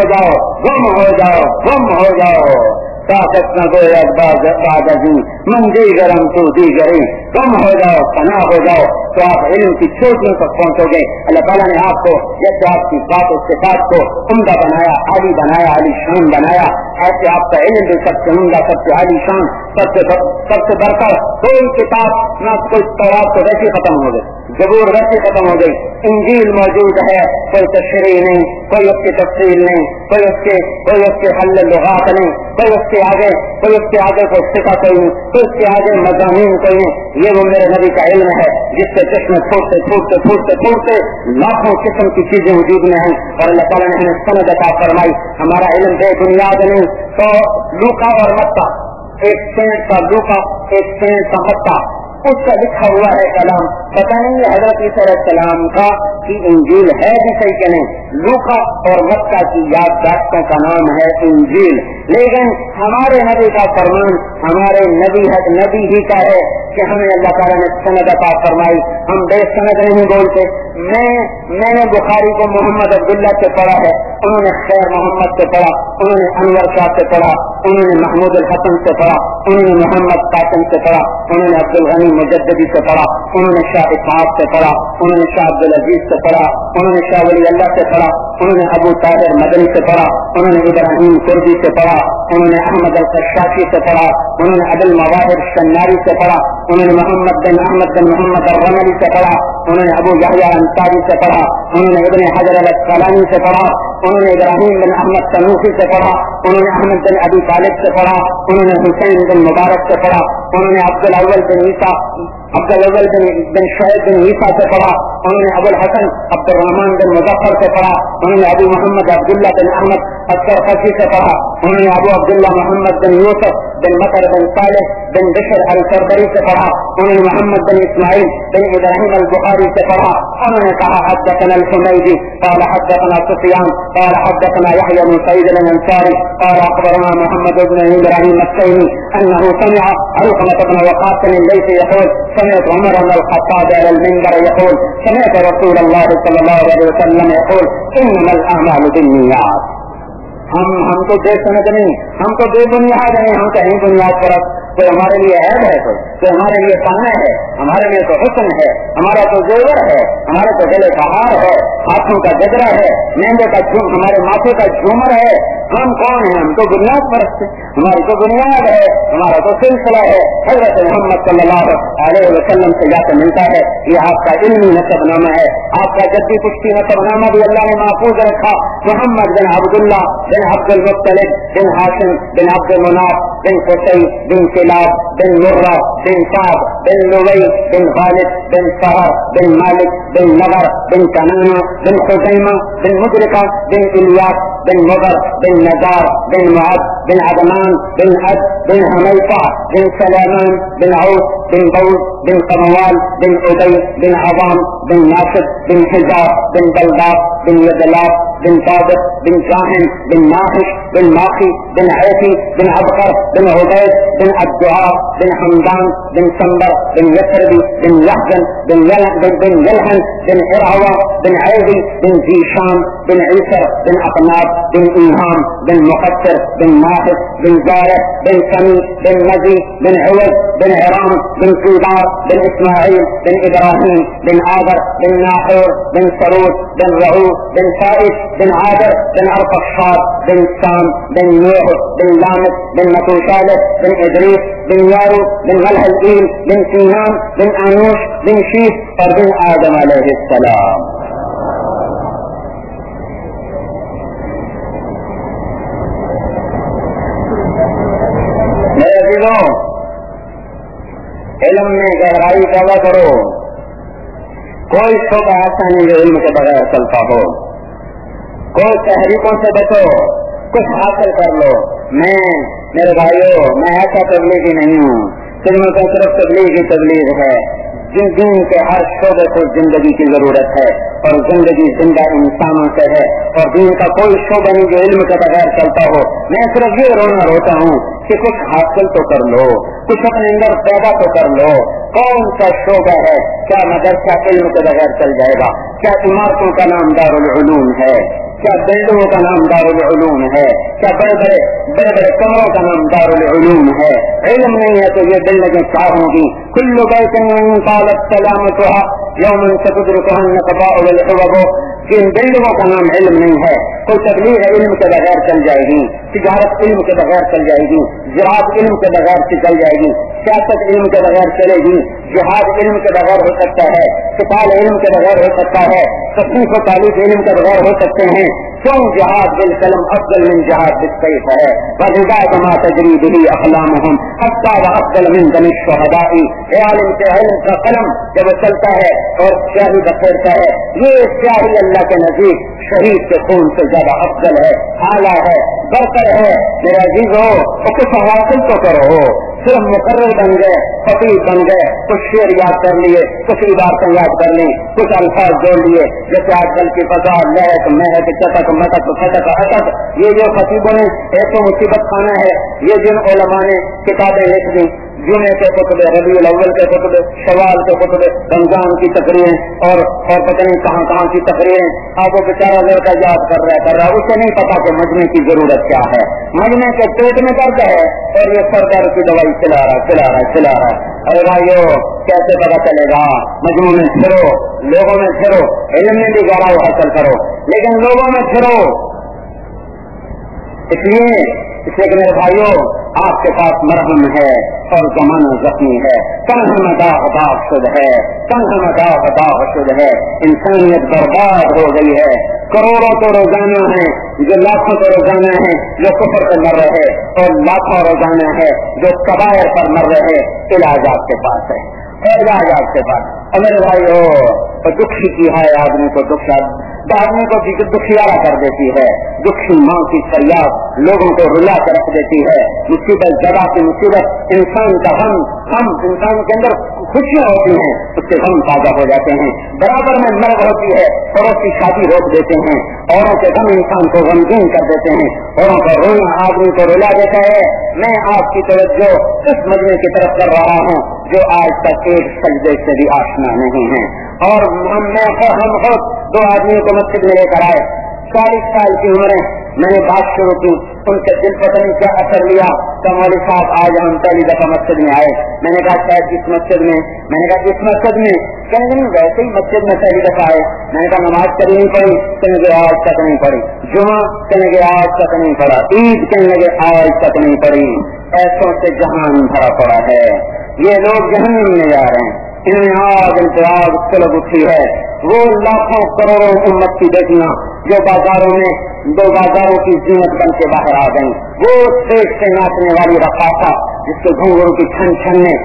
جاؤ، طاقت نہ گویا بازی من دی گرم تو دی گری، کم ہو جاؤ، پناہ ہو جاؤ، تو آپ علم کی چوٹیوں تک پہنچو گے۔ اللہ تعالیٰ نے آپ کو جیسے آپ کی بات اس کے بات کو عمدہ بنایا، عالی شان بنایا، ایسے آپ کا علم بھی سب سے عمدہ، سب سے عالی شان، سب سے بڑھ کر کوئی کتاب نہ، کوئی تورات تو ویسے ختم ہو گئی، زبور ویسے ختم ہو گئی، انجیل موجود ہے، کوئی تشریح نہیں، کوئی اس کی تفصیل نہیں، کوئی اس کے حل لغات نہیں، کوئی اس کے آگے کوئی صفت کوئی نہیں، کوئی اس کے آگے مضامین کوئی نہیں۔ یہ وہ میرے نبی کا علم ہے جس سے چشمے پھوٹتے لاکھوں قسم کی چیزیں وجود میں ہیں، اور اللہ تعالیٰ نے ہمیں سند عطا فرمائی۔ ہمارا علم بے بنیاد نہیں، تو لوکا اور متا، ایک سینٹ کا لوکا، ایک سینٹ کا متا، اس کا لکھا ہوا ہے کلام، پتہ نہیں حضرت عیسیٰ علیہ السلام کا کہ انجیل ہے بھی صحیح کہ نہیں۔ لوکا اور متا کی یادداشتوں کا نام ہے انجیل، لیکن ہمارے نبی کا فرمان ہمارے نبی ہی کا ہے کہ ہمیں اللہ تعالیٰ نے سند عطا فرمائی، ہم بے سند نہیں بولتے۔ میں نے بخاری کو محمد عبداللہ سے پڑھا ہے، انہوں نے خیر محمد سے پڑھا، انہوں نے انور شاہ سے پڑھا، انہوں نے محمود الحسن سے پڑھا، انہوں نے محمد قاسم سے پڑھا، انہوں نے عبد الغنی مجددی سے پڑھا، انہوں نے شاہ اسحاق سے پڑھا، انہوں نے شاہ عبدالعزیز سے پڑھا، انہوں نے شاہ ولی اللہ سے پڑھا، انہوں نے ابو طاہر مدنی سے پڑھا، انہوں نے ابراہیم قرضی سے پڑھا، انہوں نے احمد القشاشی سے پڑھا، انہوں نے ابو المواہب شناری سے پڑھا، انہوں نے محمد بن احمد بن محمد الرملی سے پڑھا، انہوں نے ابو یحییٰ انصاری سے پڑھا، انہوں نے ابن حجر الاسقلانی سے پڑھا، انہوں نے ابراہیم بن احمد تنوخی سے پڑھا، انہوں نے احمد بن ابی طالب سے پڑھا، انہوں نے حسین بن مبارک سے پڑھا، انہوں نے عبد الاول بن شعیب بن عیسیٰ سے پڑھا، انہوں نے ابو الحسن عبد الرحمان بن مظفر سے پڑھا, انہوں نے ابو محمد عبداللہ بن احمد السرخسی سے پڑھا, انہوں نے ابو عبداللہ محمد بن یوسف بن مطر بن صالح بن بشر السربری سے پڑھا, انہوں نے محمد بن اسماعیل بن ابراہیم البخاری سے پڑھا. انہوں نے کہا حدثنا الحمیدی قال حدثنا سفیان قال حدثنا يحيى بن سعيد الانصاري قال اخبرنا محمد بن ابراهيم التيمي انه سمع علقمة بن وقاص ليس يقول سمعت عمر بن الخطاب على المنبر يقول سمعت رسول الله صلى الله عليه وسلم يقول انما الاعمال بالنيات. ہم تو بے سند نہیں, ہم تو بے بنیاد ہیں, ہم کہیں بنیاد پر کوئی ہمارے لیے عیب ہے, کوئی ہمارے لیے پانا ہے, ہمارے لیے تو حسن ہے, ہمارا تو زیور ہے, ہمارے تو گلے کا ہار ہے, ہاتھوں کا گجرا ہے, مہندے کا ہمارے ماتھے کا جھومر ہے. ہم کون ہیں؟ ہم تو بنیاد پرست, ہماری تو بنیاد ہے, ہمارا تو سلسلہ ہے. حضرت محمد صلی اللہ علیہ وسلم سے جا کے ملتا ہے. یہ آپ کا علمی نسب نامہ ہے, آپ کا جدی پشتی نسب نامہ بھی اللہ نے محفوظ رکھا. محمد بن عبداللہ بن عبد المطلب بن ہاشم بن عبد المناف بن قصی بن کلاب بن مرہ بن سعد بن لوی بن غالب بن سہر بن مالک بن نگر بن کنانہ بن خزیمہ بن مدرکہ بن الیاس بن مغر بن نزار بن معد بن عدنان بن عد بن حمیفہ بن سلیمان بن عوف بن بوز بن قموال بن عدی بن عظام بن ناصر بن حزار بن بلداد بن یدلاب بن ثابت بن جاہن بن ناحش بن ماخی بن عیفی بن عبقر بن عبید بن الدعاء بن حمدان بن سمبر بن یسربی بن یحزن بن یلحن بن ارعوہ بن عیدی بن زیشان بن عیسر بن اقناب بن ایہام بن مقصر بن ناحس بن زارح بن سمی بن نزی بن عوض بن عرام بن قیدار بن اسماعیل بن ابراہیم بن آدر بن ناحور بن سرود بن رعوف بن فائد بن عادر بن ارفخشاد بن سام بن نوح بن لامت بن متوشالت بن ادریس بن یارو بن ملحل بن سینان بن آنوش بن شیف اور بن آدم علیہ السلام. میرے عزیزوں, علم میں گہرائی پیدا کرو. کوئی شعبہ ایسا نہیں جو علم کے بغیر چلتا ہو. کوئی تحریکوں سے بچو, کچھ حاصل کر لو. میرے بھائیوں, میں ایسا تبلیغی نہیں ہوں کہ میں تو صرف تبلیغ ہے. دین کے ہر شعبے کو زندگی کی ضرورت ہے اور زندگی زندہ انسانوں سے ہے, اور دین کا کوئی شعبہ نہیں جو علم کے بغیر چلتا ہو. میں صرف یہ روتا ہوں کہ کچھ حاصل تو کر لو, کچھ اپنے اندر پیدا تو کر لو. کون سا شعبہ ہے؟ کیا مدرسہ علم کے بغیر چل جائے گا؟ کیا عمارتوں کا نام دارالعلوم ہے؟ کیا بلڈنگوں کا نام دارالعلوم ہے؟ کیا بڑے بڑے کمروں کا نام دارالعلوم ہے؟ علم نہیں ہے تو یہ بلڈنگیں کیا ہوں گی؟ کل بیت من طالت سلامتها یوم ستدرکها النقباء والحبب. جن بلڈنگوں کا نام علم نہیں ہے, کوئی تبلیغ علم کے بغیر چل جائے گی, تجارت علم کے بغیر چل جائے گی, زراعت علم کے بغیر چل جائے گی, سیاست علم کے بغیر چلے گی, جہاد علم کے بغیر ہو سکتا ہے, قتال علم کے بغیر ہو سکتا ہے, تصنیف و تالیف علم کے بغیر ہو سکتے ہیں. کیوں جہاد بالقلم افضل من جہاد بالسیف ہے. وَإِذَا كَمَا تَجْرِي بِهِ أَقْلَامُهُمْ حَتَّى وَأَفْضَلَ مِنْ دَمِ الشُّهَدَاءِ. عالم سے علم کا قلم جب چلتا ہے اور سیاہی بکھیرتا ہے, یہ سیاہی اللہ کے نزدیک شہید کے خون سے زیادہ افضل ہے, اعلیٰ ہے, برتر ہے. میرے عزیزو, کچھ حاصل تو کرو. صرف مقرر بن گئے, فقیر بن گئے, کچھ شعر یاد کر لیے, کچھ عبارتیں یاد کر لی, کچھ الفاظ جوڑ لیے, جیسے آج کل کی فساد لہک مہک چٹک مٹک پھٹک اٹک, یہ جو خطیبوں نے ایک تو مصیبت خانہ ہے. یہ جن علماء نے کتابیں لکھ دی, جمعے کے خطبے, ربیع الاول کے خطبے, شوال کے خطبے, رمضان کی تقریریں اور پتہ نہیں کہاں کی تقریریں. آپ وہ بیچارہ لڑکا یاد کر رہا ہے, اسے نہیں پتا کہ مجمع کی ضرورت کیا ہے. مجمع کے پیٹ میں درد ہے اور یہ سر درد کی دوائی کھلا رہا. ارے بھائیو, کیسے پتا چلے گا؟ مجموع میں پھرو, لوگوں میں پھرو, علم میں بھی گہرائی حاصل کرو, لیکن لوگوں میں پھرو. اس لیے کہ میرے بھائیوں, آپ کے پاس مرہم ہے اور زمانہ زخمی ہے, تنہا داغ شد ہے, انسانیت برباد ہو گئی ہے. کروڑوں تو روزانہ ہیں, جو لاکھوں تو روزانہ ہیں جو کفر پر مر رہے, اور لاکھوں روزانہ ہے جو کبائر پر مر رہے. علاج آپ کے پاس ہے. एजाज आपके पास। और मेरे भाई हो तो दुखी की है आदमी को आदमी को दुखियारा कर देती है। दुखी माँ की फरियाद लोगों को रुला कर रख देती है। मुसीबत जगह की मुसीबत इंसान का हम इंसान के अंदर खुशियाँ होती हैं, उससे गम ताजा हो जाते हैं। बराबर में मर्द होती है, औरों की शादी रोक देते हैं, औरों के गम इंसान को गमगीन कर देते हैं, औरों का रोना आदमी को रुला देता है। मैं आपकी तवज्जो उस मजमे की तरफ कर रहा हूँ जो आज तक एक सजदे से भी आशना नहीं है। और हम खुद दो आदमियों को मस्जिद में लेकर आए, 40 साल की उम्र है। मैंने बात शुरू की, उनके दिल पता नहीं क्या असर लिया। तो मौलवी साहब आज हम पहली दफा मस्जिद में आए। मैंने कहा शायद इस मस्जिद में, कहने नहीं वैसे ही मस्जिद में पहली दफा आए। मैंने कहा नमाज कभी नहीं पढ़ी, कहने लगे आज तक नहीं पढ़ी। जुमा कहने लगे आज तक नहीं पढ़ा। ईद कहने लगे आज तक नहीं पढ़ी। ऐसों से जहान भरा पड़ा है। ये लोग जहन्नम में जा रहे हैं। इन्हें आग इंतजाज सुलग उठी है। वो लाखों करोड़ों उम्मत की बेटियां जो बाजारों में दो बाजारों की जीनत बन के बाहर आ गई, वो देश से नाचने वाली रफ़ाक़ा जिसके घुंघरू की छन ने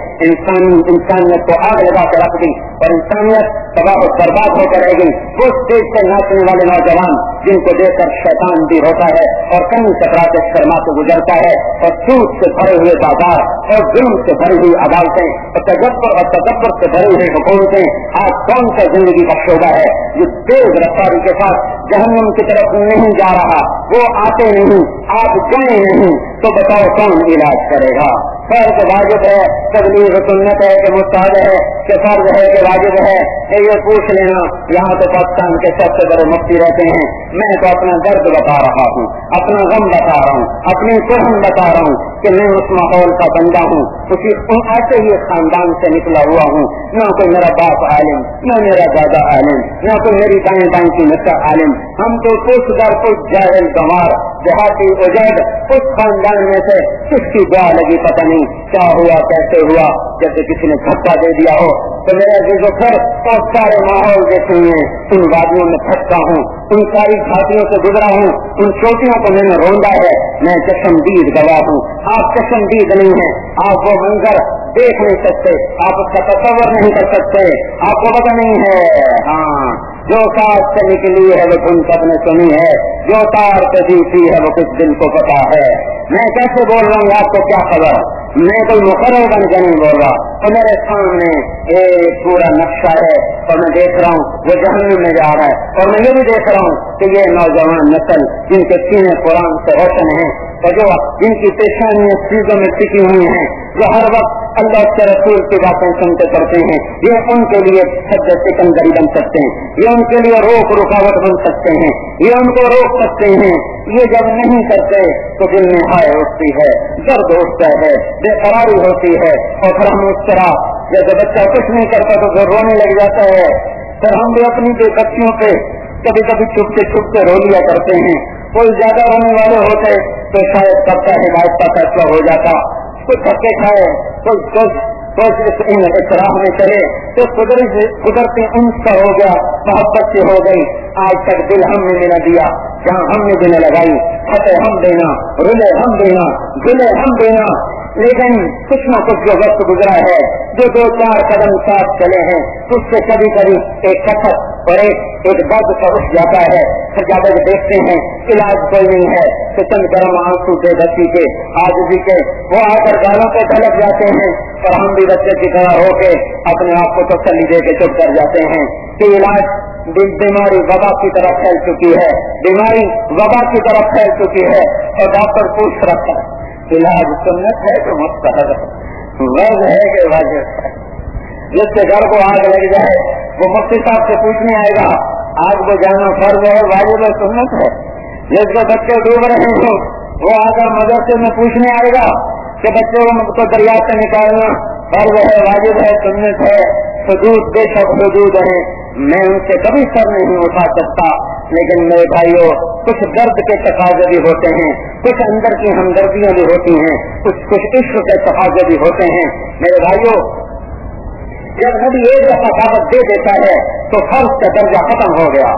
इंसानियत को आग लगा कर रख दी और इंसानियत तबाह बर्बाद होकर रह गई। वो देश से नाचने वाले नौजवान जिनको देखकर शैतान भी होता है और कहीं चकराते शर्मा से गुजरता है, और सूद से भरे हुए बाजार और जुल्म से भरी हुई अदालतें और तकब्बुर से भरी हुई हुकूमतें, आज कौन सा जिंदगी का शोभा है जो तेज रफ्तारी के साथ जहन्नुम की तरफ नहीं जा रहा। वो आते नहीं, आप जाए नहीं, तो बताओ कौन इलाज करेगा? फर्ज वाजिब है, तबलीग सुन्नत है कि मुस्ताहब है कि फर्ज है कि वाजिब है, ये पूछ लेना। यहाँ तो पाकिस्तान के सबसे बड़े मुफ्ती रहते हैं। मैं तो अपना दर्द बता रहा हूँ, अपना गम बता रहा हूँ, अपनी कुर्हन बता रहा हूँ कि मैं उस माहौल का बंदा हूँ, उसी ऐसे ही खानदान से निकला हुआ हूँ। न कोई मेरा बाप आलिम, न मेरा दादा आलिम, न कोई मेरी दाएं बाएं की नस्ल आलिम। हम तो कुछ दर कुछ जाहिल गंवार देहाती उजड़ उस खानदान में से किसकी दुआ लगी पता नहीं क्या हुआ कैसे हुआ, जैसे किसी ने धक्का दे दिया हो। तो मेरा जो फिर और सारे माहौल देखेंगे, उन वादियों में थकता हूँ, उन सारी घाटियों से गुजरा हूँ, उन चोटियों को मैंने रोंदा है। मैं चश्मदीद गवाह हूँ, आप चश्मदीद नहीं है। आप वो मंजर देख नहीं सकते, आप उसका तस्वर नहीं कर सकते, आपको पता नहीं है। हाँ, जो साथ से निकली है वो तुम सबने सुनी है, जो तार से जीती है वो किस दिल को पता है। मैं कैसे बोल रहा हूँ आपको क्या खबर? मैं कोई मुखर्रर बन के नहीं बोल रहा। तो मेरे सामने एक पूरा नक्शा है और मैं देख रहा हूँ वो जहन्नुम में जा रहा है, और मैं ये भी देख रहा हूँ कि ये नौजवान नस्ल जिनके सीने कुरान से रोशन है और जो जिनकी पेशानियां चीजों में टिकी हुई हैं, जो हर वक्त अल्लाह के रसूल की बातें सुनते करते हैं, ये उनके लिए शब्द सिकंदरी बन सकते हैं, ये उनके लिए रोक रुकावट बन सकते हैं, ये उनको रोक सकते हैं। ये जब नहीं करते तो दिल में हाय उठती है, दर्द उठता है, बेकरारी होती है, और फिर हम उस तरह जैसे बच्चा कुछ नहीं करता तो फिर रोने लग जाता है। फिर हम भी अपनी बेकतियों पे कभी कभी छुपते रो लिया करते हैं। कोई ज्यादा रोने वाले होते तो शायद सबका हिदायत का फैसला हो जाता। कुछ धक्के खाए, इस राह में चले तो कुदरती उनका हो गया, मोहब्बत से हो गई। आज तक दिल हमने न दिया, जहाँ हमने दिल लगाई, फटे हम देना, रुले हम देना, दिले हम देना। लेकिन कुछ न कुछ जो वक्त गुजरा है, जो 2-4 कदम साथ चले हैं, उससे कभी कभी एक कसक और एक दर्द सा उठ जाता है। फिर ज्यादा देखते हैं इलाज कोई नहीं है, तो चंद गर्म आंसू से बच्ची के आजिज़ी के वो आकर गालों पे ढलक जाते हैं, और हम भी बच्चे की तरह होके अपने आप को तसल्ली दे के चुप कर जाते हैं कि इलाज बीमारी वबा की तरफ फैल चुकी है, बीमारी वबा की तरफ फैल चुकी है। और डॉक्टर पूछ रखा इलाज सुन्नत है तो मुस्तहब वर्ज है कि वाजिब है। जिसके घर को आग लग जाए वो मुफ्ती साहब से पूछने आएगा आग को जाना फर्ज है वाजिब है सुन्नत है। जिसके बच्चे डूब रहे हो वो आकर मदरसे में पूछने आएगा कि बच्चों को दरिया से निकालना फर्ज है वाजिब है सुन्नत है। हुदूद बेशक हुदूद है, मैं उनसे कभी सर नहीं उठा सकता, लेकिन मेरे भाइयों कुछ दर्द के तकाजे भी होते हैं, कुछ अंदर की हमदर्दियां भी होती हैं, कुछ इश्क के तकाजे भी होते हैं। मेरे भाइयों जब नबी एक दफा दावत दे देता है तो फर्ज का दर्जा खत्म हो गया।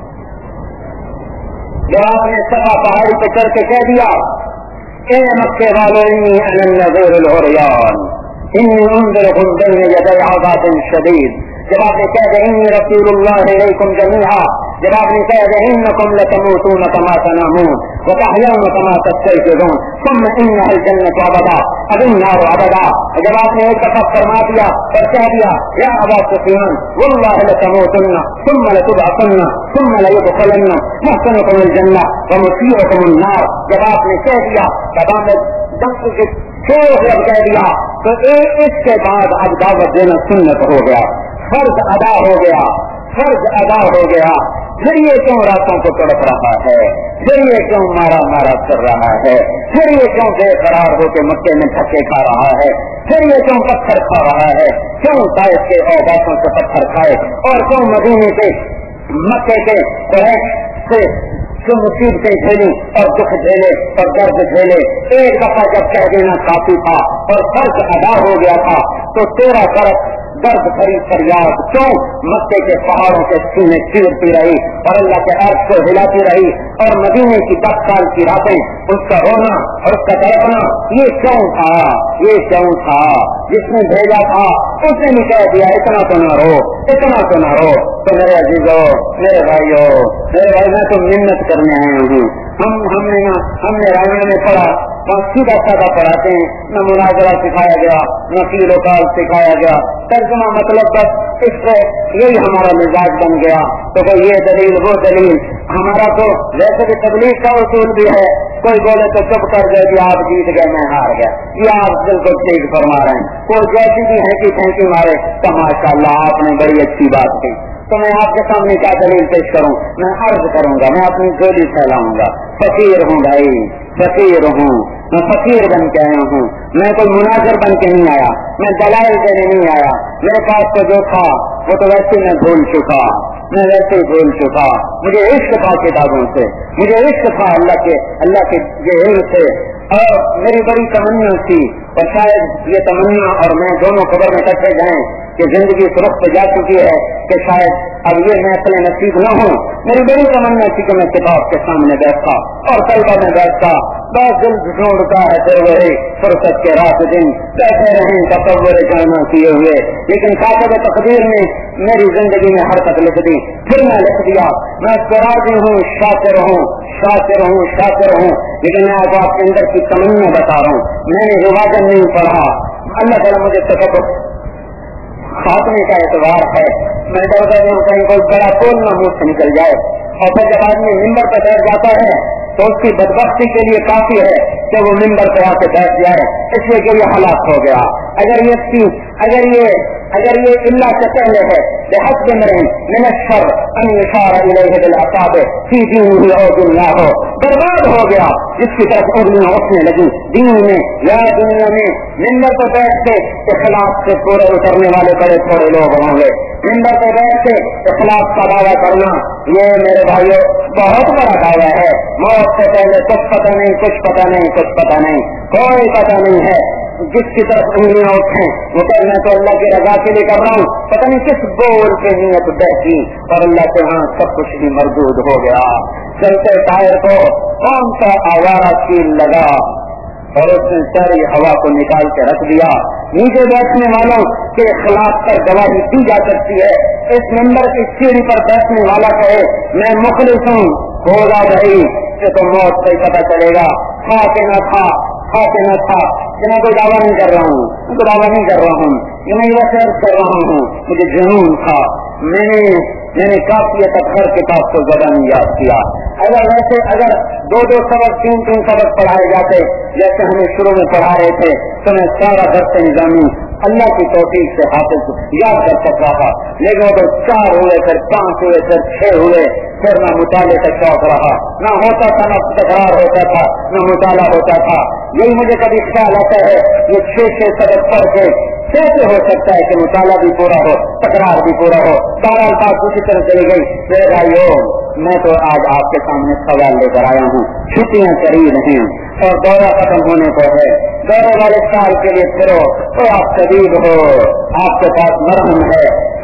जब आपने सफा पहाड़ी पे चढ़ के कह दिया ए मक्के वालों इन्नी उन्दिरुकुम बैन यदै अज़ाबिन शदीद। जब आपने कह दे इन्नी रसूलुल्लाह इलैकुम जमीआ, जब आपने कह दे इन्नकुम लतमूतून कमा तनामून व तहयौन कमा तस्तयक़िज़ून सुम्मा इन्नल जन्नतु अबदा अब अन्नारु अबदा, जब आपने एक दफा फरमा दिया और कह दिया या अबा सुफियान वल्लाहि लतमूतुन्ना सुम्मा लतुबअसुन्ना सुम्मा लयुदखिलन्ना महसनुकुमुल जन्नह व मुसीअकुमुन नार, जब आपने कह दिया तब आपने दम के शोर जब कह दिया तो इसके बाद अब दावत देना सुन्नत हो गया, फर्ज अदा हो गया, फर्ज अदा हो गया। फिर ये क्यों रातों को तड़प रहा है, फिर ये क्यों मारा मारा कर रहा है, फिर ये क्यों बेकरार होकर मक्के में धक्के खा रहा है, फिर ये क्यों पत्थर खा रहा है, क्यों ताइफ के औबातों से पत्थर खाए और क्यों मदीने के मक्के के कुरैश से जो मुसीबतें झेली और दुख झेले और दर्द झेले, एक दफा जब कह देना काफी था और फर्ज अदा हो गया था तो तेरा दर्द भरी फरियाद क्यों मक्के के पहाड़ों के सीने चीरती रही और अल्लाह के अर्श को हिलाती रही और मदीने की 10 साल की रातें उसका रोना और उसका तड़पना ये क्यों था, ये क्यों था? जिसने भेजा था उसने भी कह दिया इतना तो ना रो, इतना तो ना रो। तो मेरे अजीजों, मेरे भाइयों, मेरे भाई मैं तो मिन्नत करने आए हूँ। हमने रामायण में पढ़ा और सीधा साधा पढ़ाते हैं, न मुनाजरा सिखाया गया, न कीलो काल सिखाया गया, तर्जुमा मतलब बस इससे यही हमारा मिजाज बन गया। तो कोई ये दलील वो दलील, हमारा तो वैसे भी तबलीग का उसूल भी है, कोई बोले तो चुप कर गए कि आप जीत गए मैं हार गया, ये आप बिल्कुल ठीक फरमा रहे हैं। कोई जैसी भी है कि फेंकी मारे तो माशाअल्लाह आपने बड़ी अच्छी बात की। तो मैं आपके सामने क्या दलील पेश करूं? मैं अर्ज करूंगा, मैं अपनी झोली फैलाऊंगा। फकीर हूँ भाई, फकीर हूँ, मैं फकीर बन के आया हूँ, मैं कोई मुनाजर बन के नहीं आया, मैं दलाइल देने नहीं आया। मेरे पास तो जो था वो तो वैसे मैं भूल चुका, मैं वैसे ही भूल चुका। मुझे इश्क था किताबों से, मुझे इश्क था अल्लाह के ये इल्म से, और मेरी बड़ी तमन्ना थी और शायद ये तमन्ना और मैं दोनों खबर में इकट्ठे जाएं कि जिंदगी इस रुख पे जा चुकी है कि शायद अब ये मैं अपने नसीब न हूँ। मेरी बड़ी तमन्ना थी कि मैं किताब के सामने बैठता और तलबा में बैठता, बस दिल ढूंढता है फिर वही फुर्सत के रात दिन बैठे रहें तकव्वुर जाना किए हुए। लेकिन कातिब तकदीर ने मेरी जिंदगी में हरकत लिख दी, फिर मैं लिख दिया। मैं राज़ी हूँ, शाकिर हूँ, शाकिर हूँ, शाकिर हूँ। लेकिन मैं आज आपके अंदर की तमन्ना बता रहा हूँ, मैंने रिवाजन नहीं पढ़ा। अल्लाह ताला मुझे तकव्वुर खातमे का एतबार है। मैं डरता हूँ कहीं कोई बड़ा बोल न मुंह से निकल जाए। और फिर जब आदमी मिंबर पर बैठ जाता है तो उसकी बदबख्ती के लिए काफी है कि वो मिंबर पर आके बैठ जाए, इसलिए कि ये हालात हो गया। अगर ये इल्ला से पहले है बेहद मिन अश्शर अन युशार इलैहि बिल असाब फी दीनिही और दुनिया हो, बर्बाद हो गया जिसकी तरफ उंगलियां उठने लगी दीन में या दुनिया में। मिंबर पर बैठ के इखलास से पूरे उतरने वाले बड़े थोड़े लोग होंगे। मिंबर पर बैठ के इखलास का दावा करना ये मेरे भाइयों बहुत बड़ा दावा है। मौत से पहले कुछ पता नहीं, कुछ पता नहीं, कुछ पता नहीं, कोई पता नहीं है। जिसकी तरफ उंगलियां उठे वो कह मैं तो अल्लाह की रजा के लिए कर रहा हूँ, पता नहीं किस बोल पे नियत बहती और अल्लाह के यहाँ सब कुछ भी मरदूद हो गया। चलते टायर को कौन सा आवारा कील लगा और उसने सारी हवा को निकाल के रख दिया। नीचे बैठने वालों के खिलाफ पर गवाही दी जा सकती है। इस नंबर की सीढ़ी पर बैठने वाला कहे मैं मुखलिस हूँ, होगा भाई ये तो मौत से पता चलेगा। था के न था, था के न था। मैं कोई दावा नहीं कर रहा हूँ, मैं कोई दावा नहीं कर रहा हूँ, ये मैं वैसे कर रहा हूँ। मुझे जुनून था, मैंने काफी तक किताब को ज्यादा नहीं याद किया। अगर 2-2 सबक 3-3 सबक पढ़ाए जाते जैसे हमें शुरू में पढ़ा रहे थे तो मैं सारा दर्स निजामी अल्लाह की तौफीक से हासिल याद कर सकता था। लेकिन वो तो 4 हुए, फिर 5 हुए, फिर 6 हुए, फिर न मुताले का शौक रहा, न होता था, न तकरार होता था, न मुताला होता था। यही मुझे कभी ख्याल आता है ये 6-6 सबक पढ़ के कैसे हो सकता है कि मुताला भी पूरा हो, तकरार भी पूरा हो। बहरहाल बात उसी तरह चली गई। मेरे भाइयों मैं तो आज आपके सामने सवाल लेकर आया हूँ। छुट्टियाँ करीब हैं और दौरा खत्म होने को है। दौरे वाले साल के लिए फिरो तो आप शदीद हो, आपके पास मरहम है,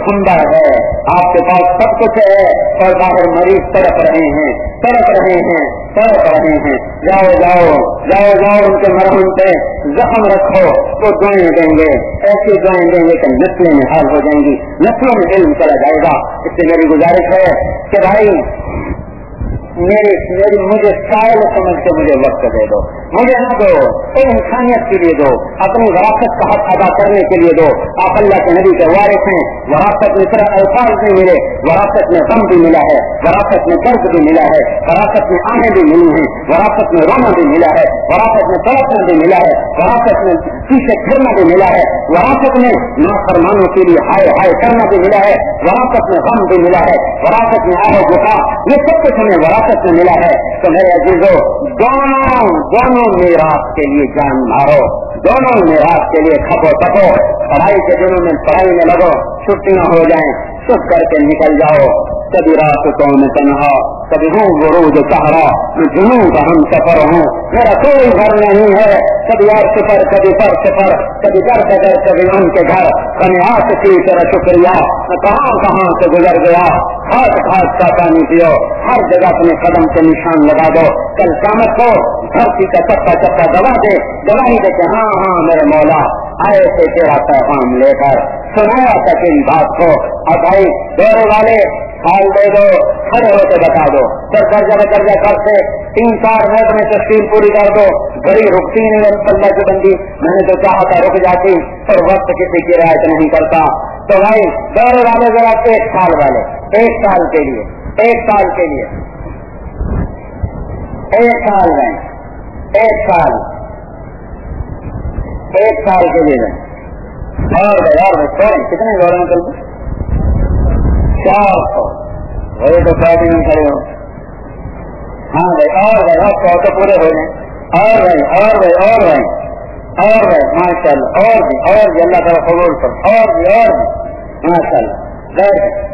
ठंडा है, आपके पास सब कुछ है, और बाहर मरीज तड़प रहे हैं, तड़प रहे हैं, तड़प रहे हैं। जाओ जाओ जाओ जाओ, उनके मरहम पे जख्म रखो, वो दुआएं देंगे, ऐसी दुआएं देंगे कि नस्लें में हाल हो जाएंगी, नस्लों में इल्म चला जाएगा। इससे मेरी गुजारिश है कि भाई मुझे साइल समझ के मुझे वक्त दे दो, मुझे न दो, तो इंसानियत के लिए दो, अपनी विरासत का हक अदा करने के लिए दो। आप अल्लाह के नबी के वारिस हैं, विरासत में सिर्फ अल्फाज नहीं मिले, विरासत में गम भी मिला है, विरासत में दर्द भी मिला है, विरासत में आहें भी मिली हैं, विरासत में रोना भी मिला है, विरासत में तड़पना भी मिला है, विरासत में पीछे फिरना भी मिला है, विरासत में नाफरमानों के लिए हाय हाय करना भी मिला है, विरासत में गम भी मिला है, विरासत में आहो गुफा, ये सब कुछ हमें विरासत में मिला है। तो मेरे अजीजों, दोनों मीरास के लिए जान मारो, दोनों मीरास के लिए खपो तपो। पढ़ाई के दिनों में पढ़ाई में लगो, छुट्टियां हो जाएं, सुख करके निकल जाओ। कभी रास्तों में तन्हा, कभी हूँ गुरूज सहरा, जुनून का हम सफर हूँ, मेरा कोई घर नहीं है। कभी यार सफर, कभी पर सफर, कभी घर का घर, कभी उनके घर, कभी हाथ की तरह शुक्रिया, कहाँ से गुजर गया। खास खास का पानी पियो, हर जगह अपने कदम से निशान लगा दो। कल शामत को धरती का चप्पा चप्पा दबा दे, गवाही दे के हाँ हाँ मेरे मौला आए थे तेरा पैगाम लेकर, सुनाया था तेरी बात को। अब भाई दौरे वाले हाल दे दो, खड़े होकर बता दो, फिर कर्जा करते 3-4 मिनट में तस्वीर पूरी कर दो। घड़ी रुकती नहीं अल्लाह की बंदी, मैंने तो चाहा था रुक जाती, पर वक्त किसी की रियायत नहीं करता। तो भाई दौरे वाले जरा 1 साल वाले, 1 साल के लिए, 1 साल के लिए, 1 साल में 1 साल, 1 साल के लिए और कितने दौरे में चलते 400, वही तो शादी में खड़े हो। हाँ भाई और भाई 100 तो पूरे हो गए, और भाई माशाल्लाह, और भी अल्लाह ताला कबूल कर, और भी माशाल्लाह।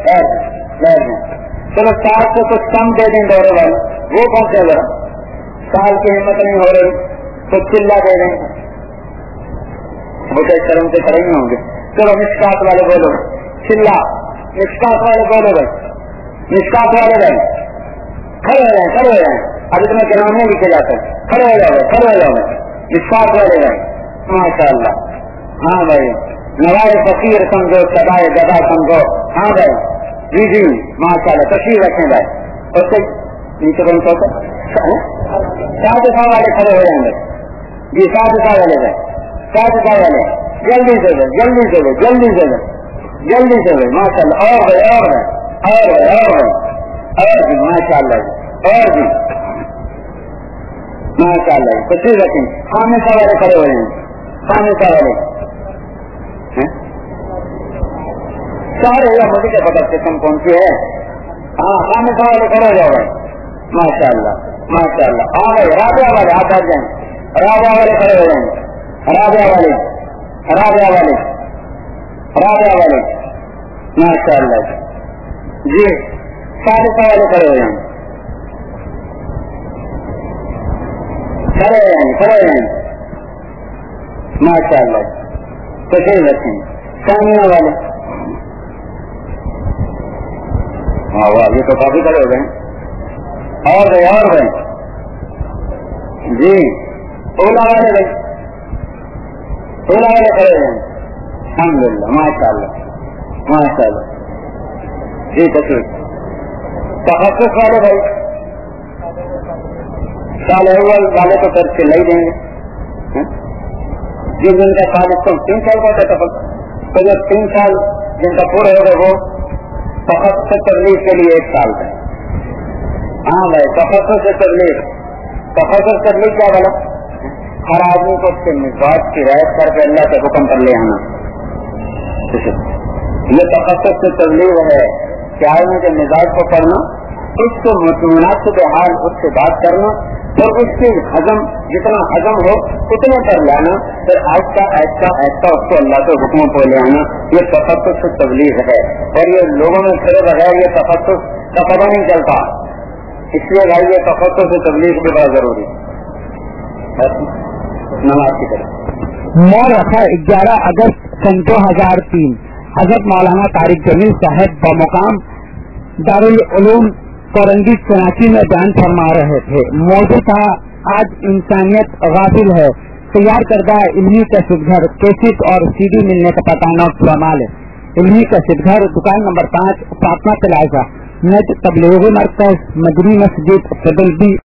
चलो 4 से कुछ कम दे दें दौरे वाले, वो कौन से जरा साल की हिम्मत नहीं हो रही तो चिल्ला दे दें, वो तो शर्म से खड़े नहीं होंगे। चलो मिस्कात वाले बोलो, चिल्ला मिस्कात वाले बोलो भाई, मिस्कात वाले भाई खड़े हो जाए, अभी तुम्हें गिराने लिखे जाते हैं, खड़े हो जाओ मिस्कात वाले भाई माशाल्लाह। हाँ भाई नवाए फकीर समझो, सदाए गदा समझो। हाँ भाई जी माशाल्लाह, तशरीफ रखें भाई। उससे नीचे कौन सा साधुता वाले खड़े हो जाएंगे जी, साधुता वाले भाई, साधुता वाले जल्दी से माशाल्लाह। और भी माशाल्लाह, और भी माशाल्लाह। तो ठीक है, सामने सा वाले खड़े हो जाएंगे, सामने सा वाले सारे मुझे क्या पता किस्म कौन सी है। हाँ सामने सा वाले खड़े हो जाओ भाई माशाल्लाह। हाँ भाई राजा वाले आप आ जाए, राजा वाले खड़े हो जाएंगे, राजा वाले माशाल्लाह जी। साढ़े वाले खड़े हो जाएंगे, खड़े हो जाएंगे माशाल्लाह। तो फिर रखेंगे सामने वाले, हाँ वाह ये तो काफी खड़े हो गए। और भाई जी ओला वाले खड़े हो जाएंगे, अल्हम्दुलिल्लाह माशाल्लाह जी। तखस्सुस वाले भाई साल अव्वल वाले तो फिर चिल्ला ही देंगे। जिन जिनका साल इसको 3 साल का होता, तो जब 3 साल जिनका पूरे हो गए वो तखस्सुस तबलीग के लिए 1 साल का। हाँ भाई तखस्सुस तबलीग क्या बोला, हर आदमी को उसके मिजाज की रायत करके अल्लाह के हुक्म पर ले आना। ये तखस्सुस से तबलीग है कि आदमी के मिजाज को पढ़ना, उसको मुनासिब हाल उससे बात करना, और उसके हजम जितना हजम हो उतने पर लाना, फिर आहिस्ता उसको अल्लाह के हुक्मों को ले आना। ये तखस्सुस से तबलीग है, और ये लोगों में फिरे बगैर ये तखस्सुस का पता नहीं चलता। इसलिए भाई ये तखस्सुस से तबलीग भी बड़ा जरूरी है। नमाज की तरफ मौलखा 11 अगस्त सन 2003 حضرت مولانا طارق جمیل صاحب بمقام دارul उलूम कोरंगी कराची में बयान फरमा रहे थे। मौजूद था आज इंसानियत गाफिल है, तैयार करदा इल्मी कसीदघर कैसेट और CD मिलने का पता नोट फरमाल है। इल्मी कसीदघर दुकान नंबर 5 फातमा प्लाजा, नज तबलीगी मरकज, मदनी मस्जिद, सदल बी।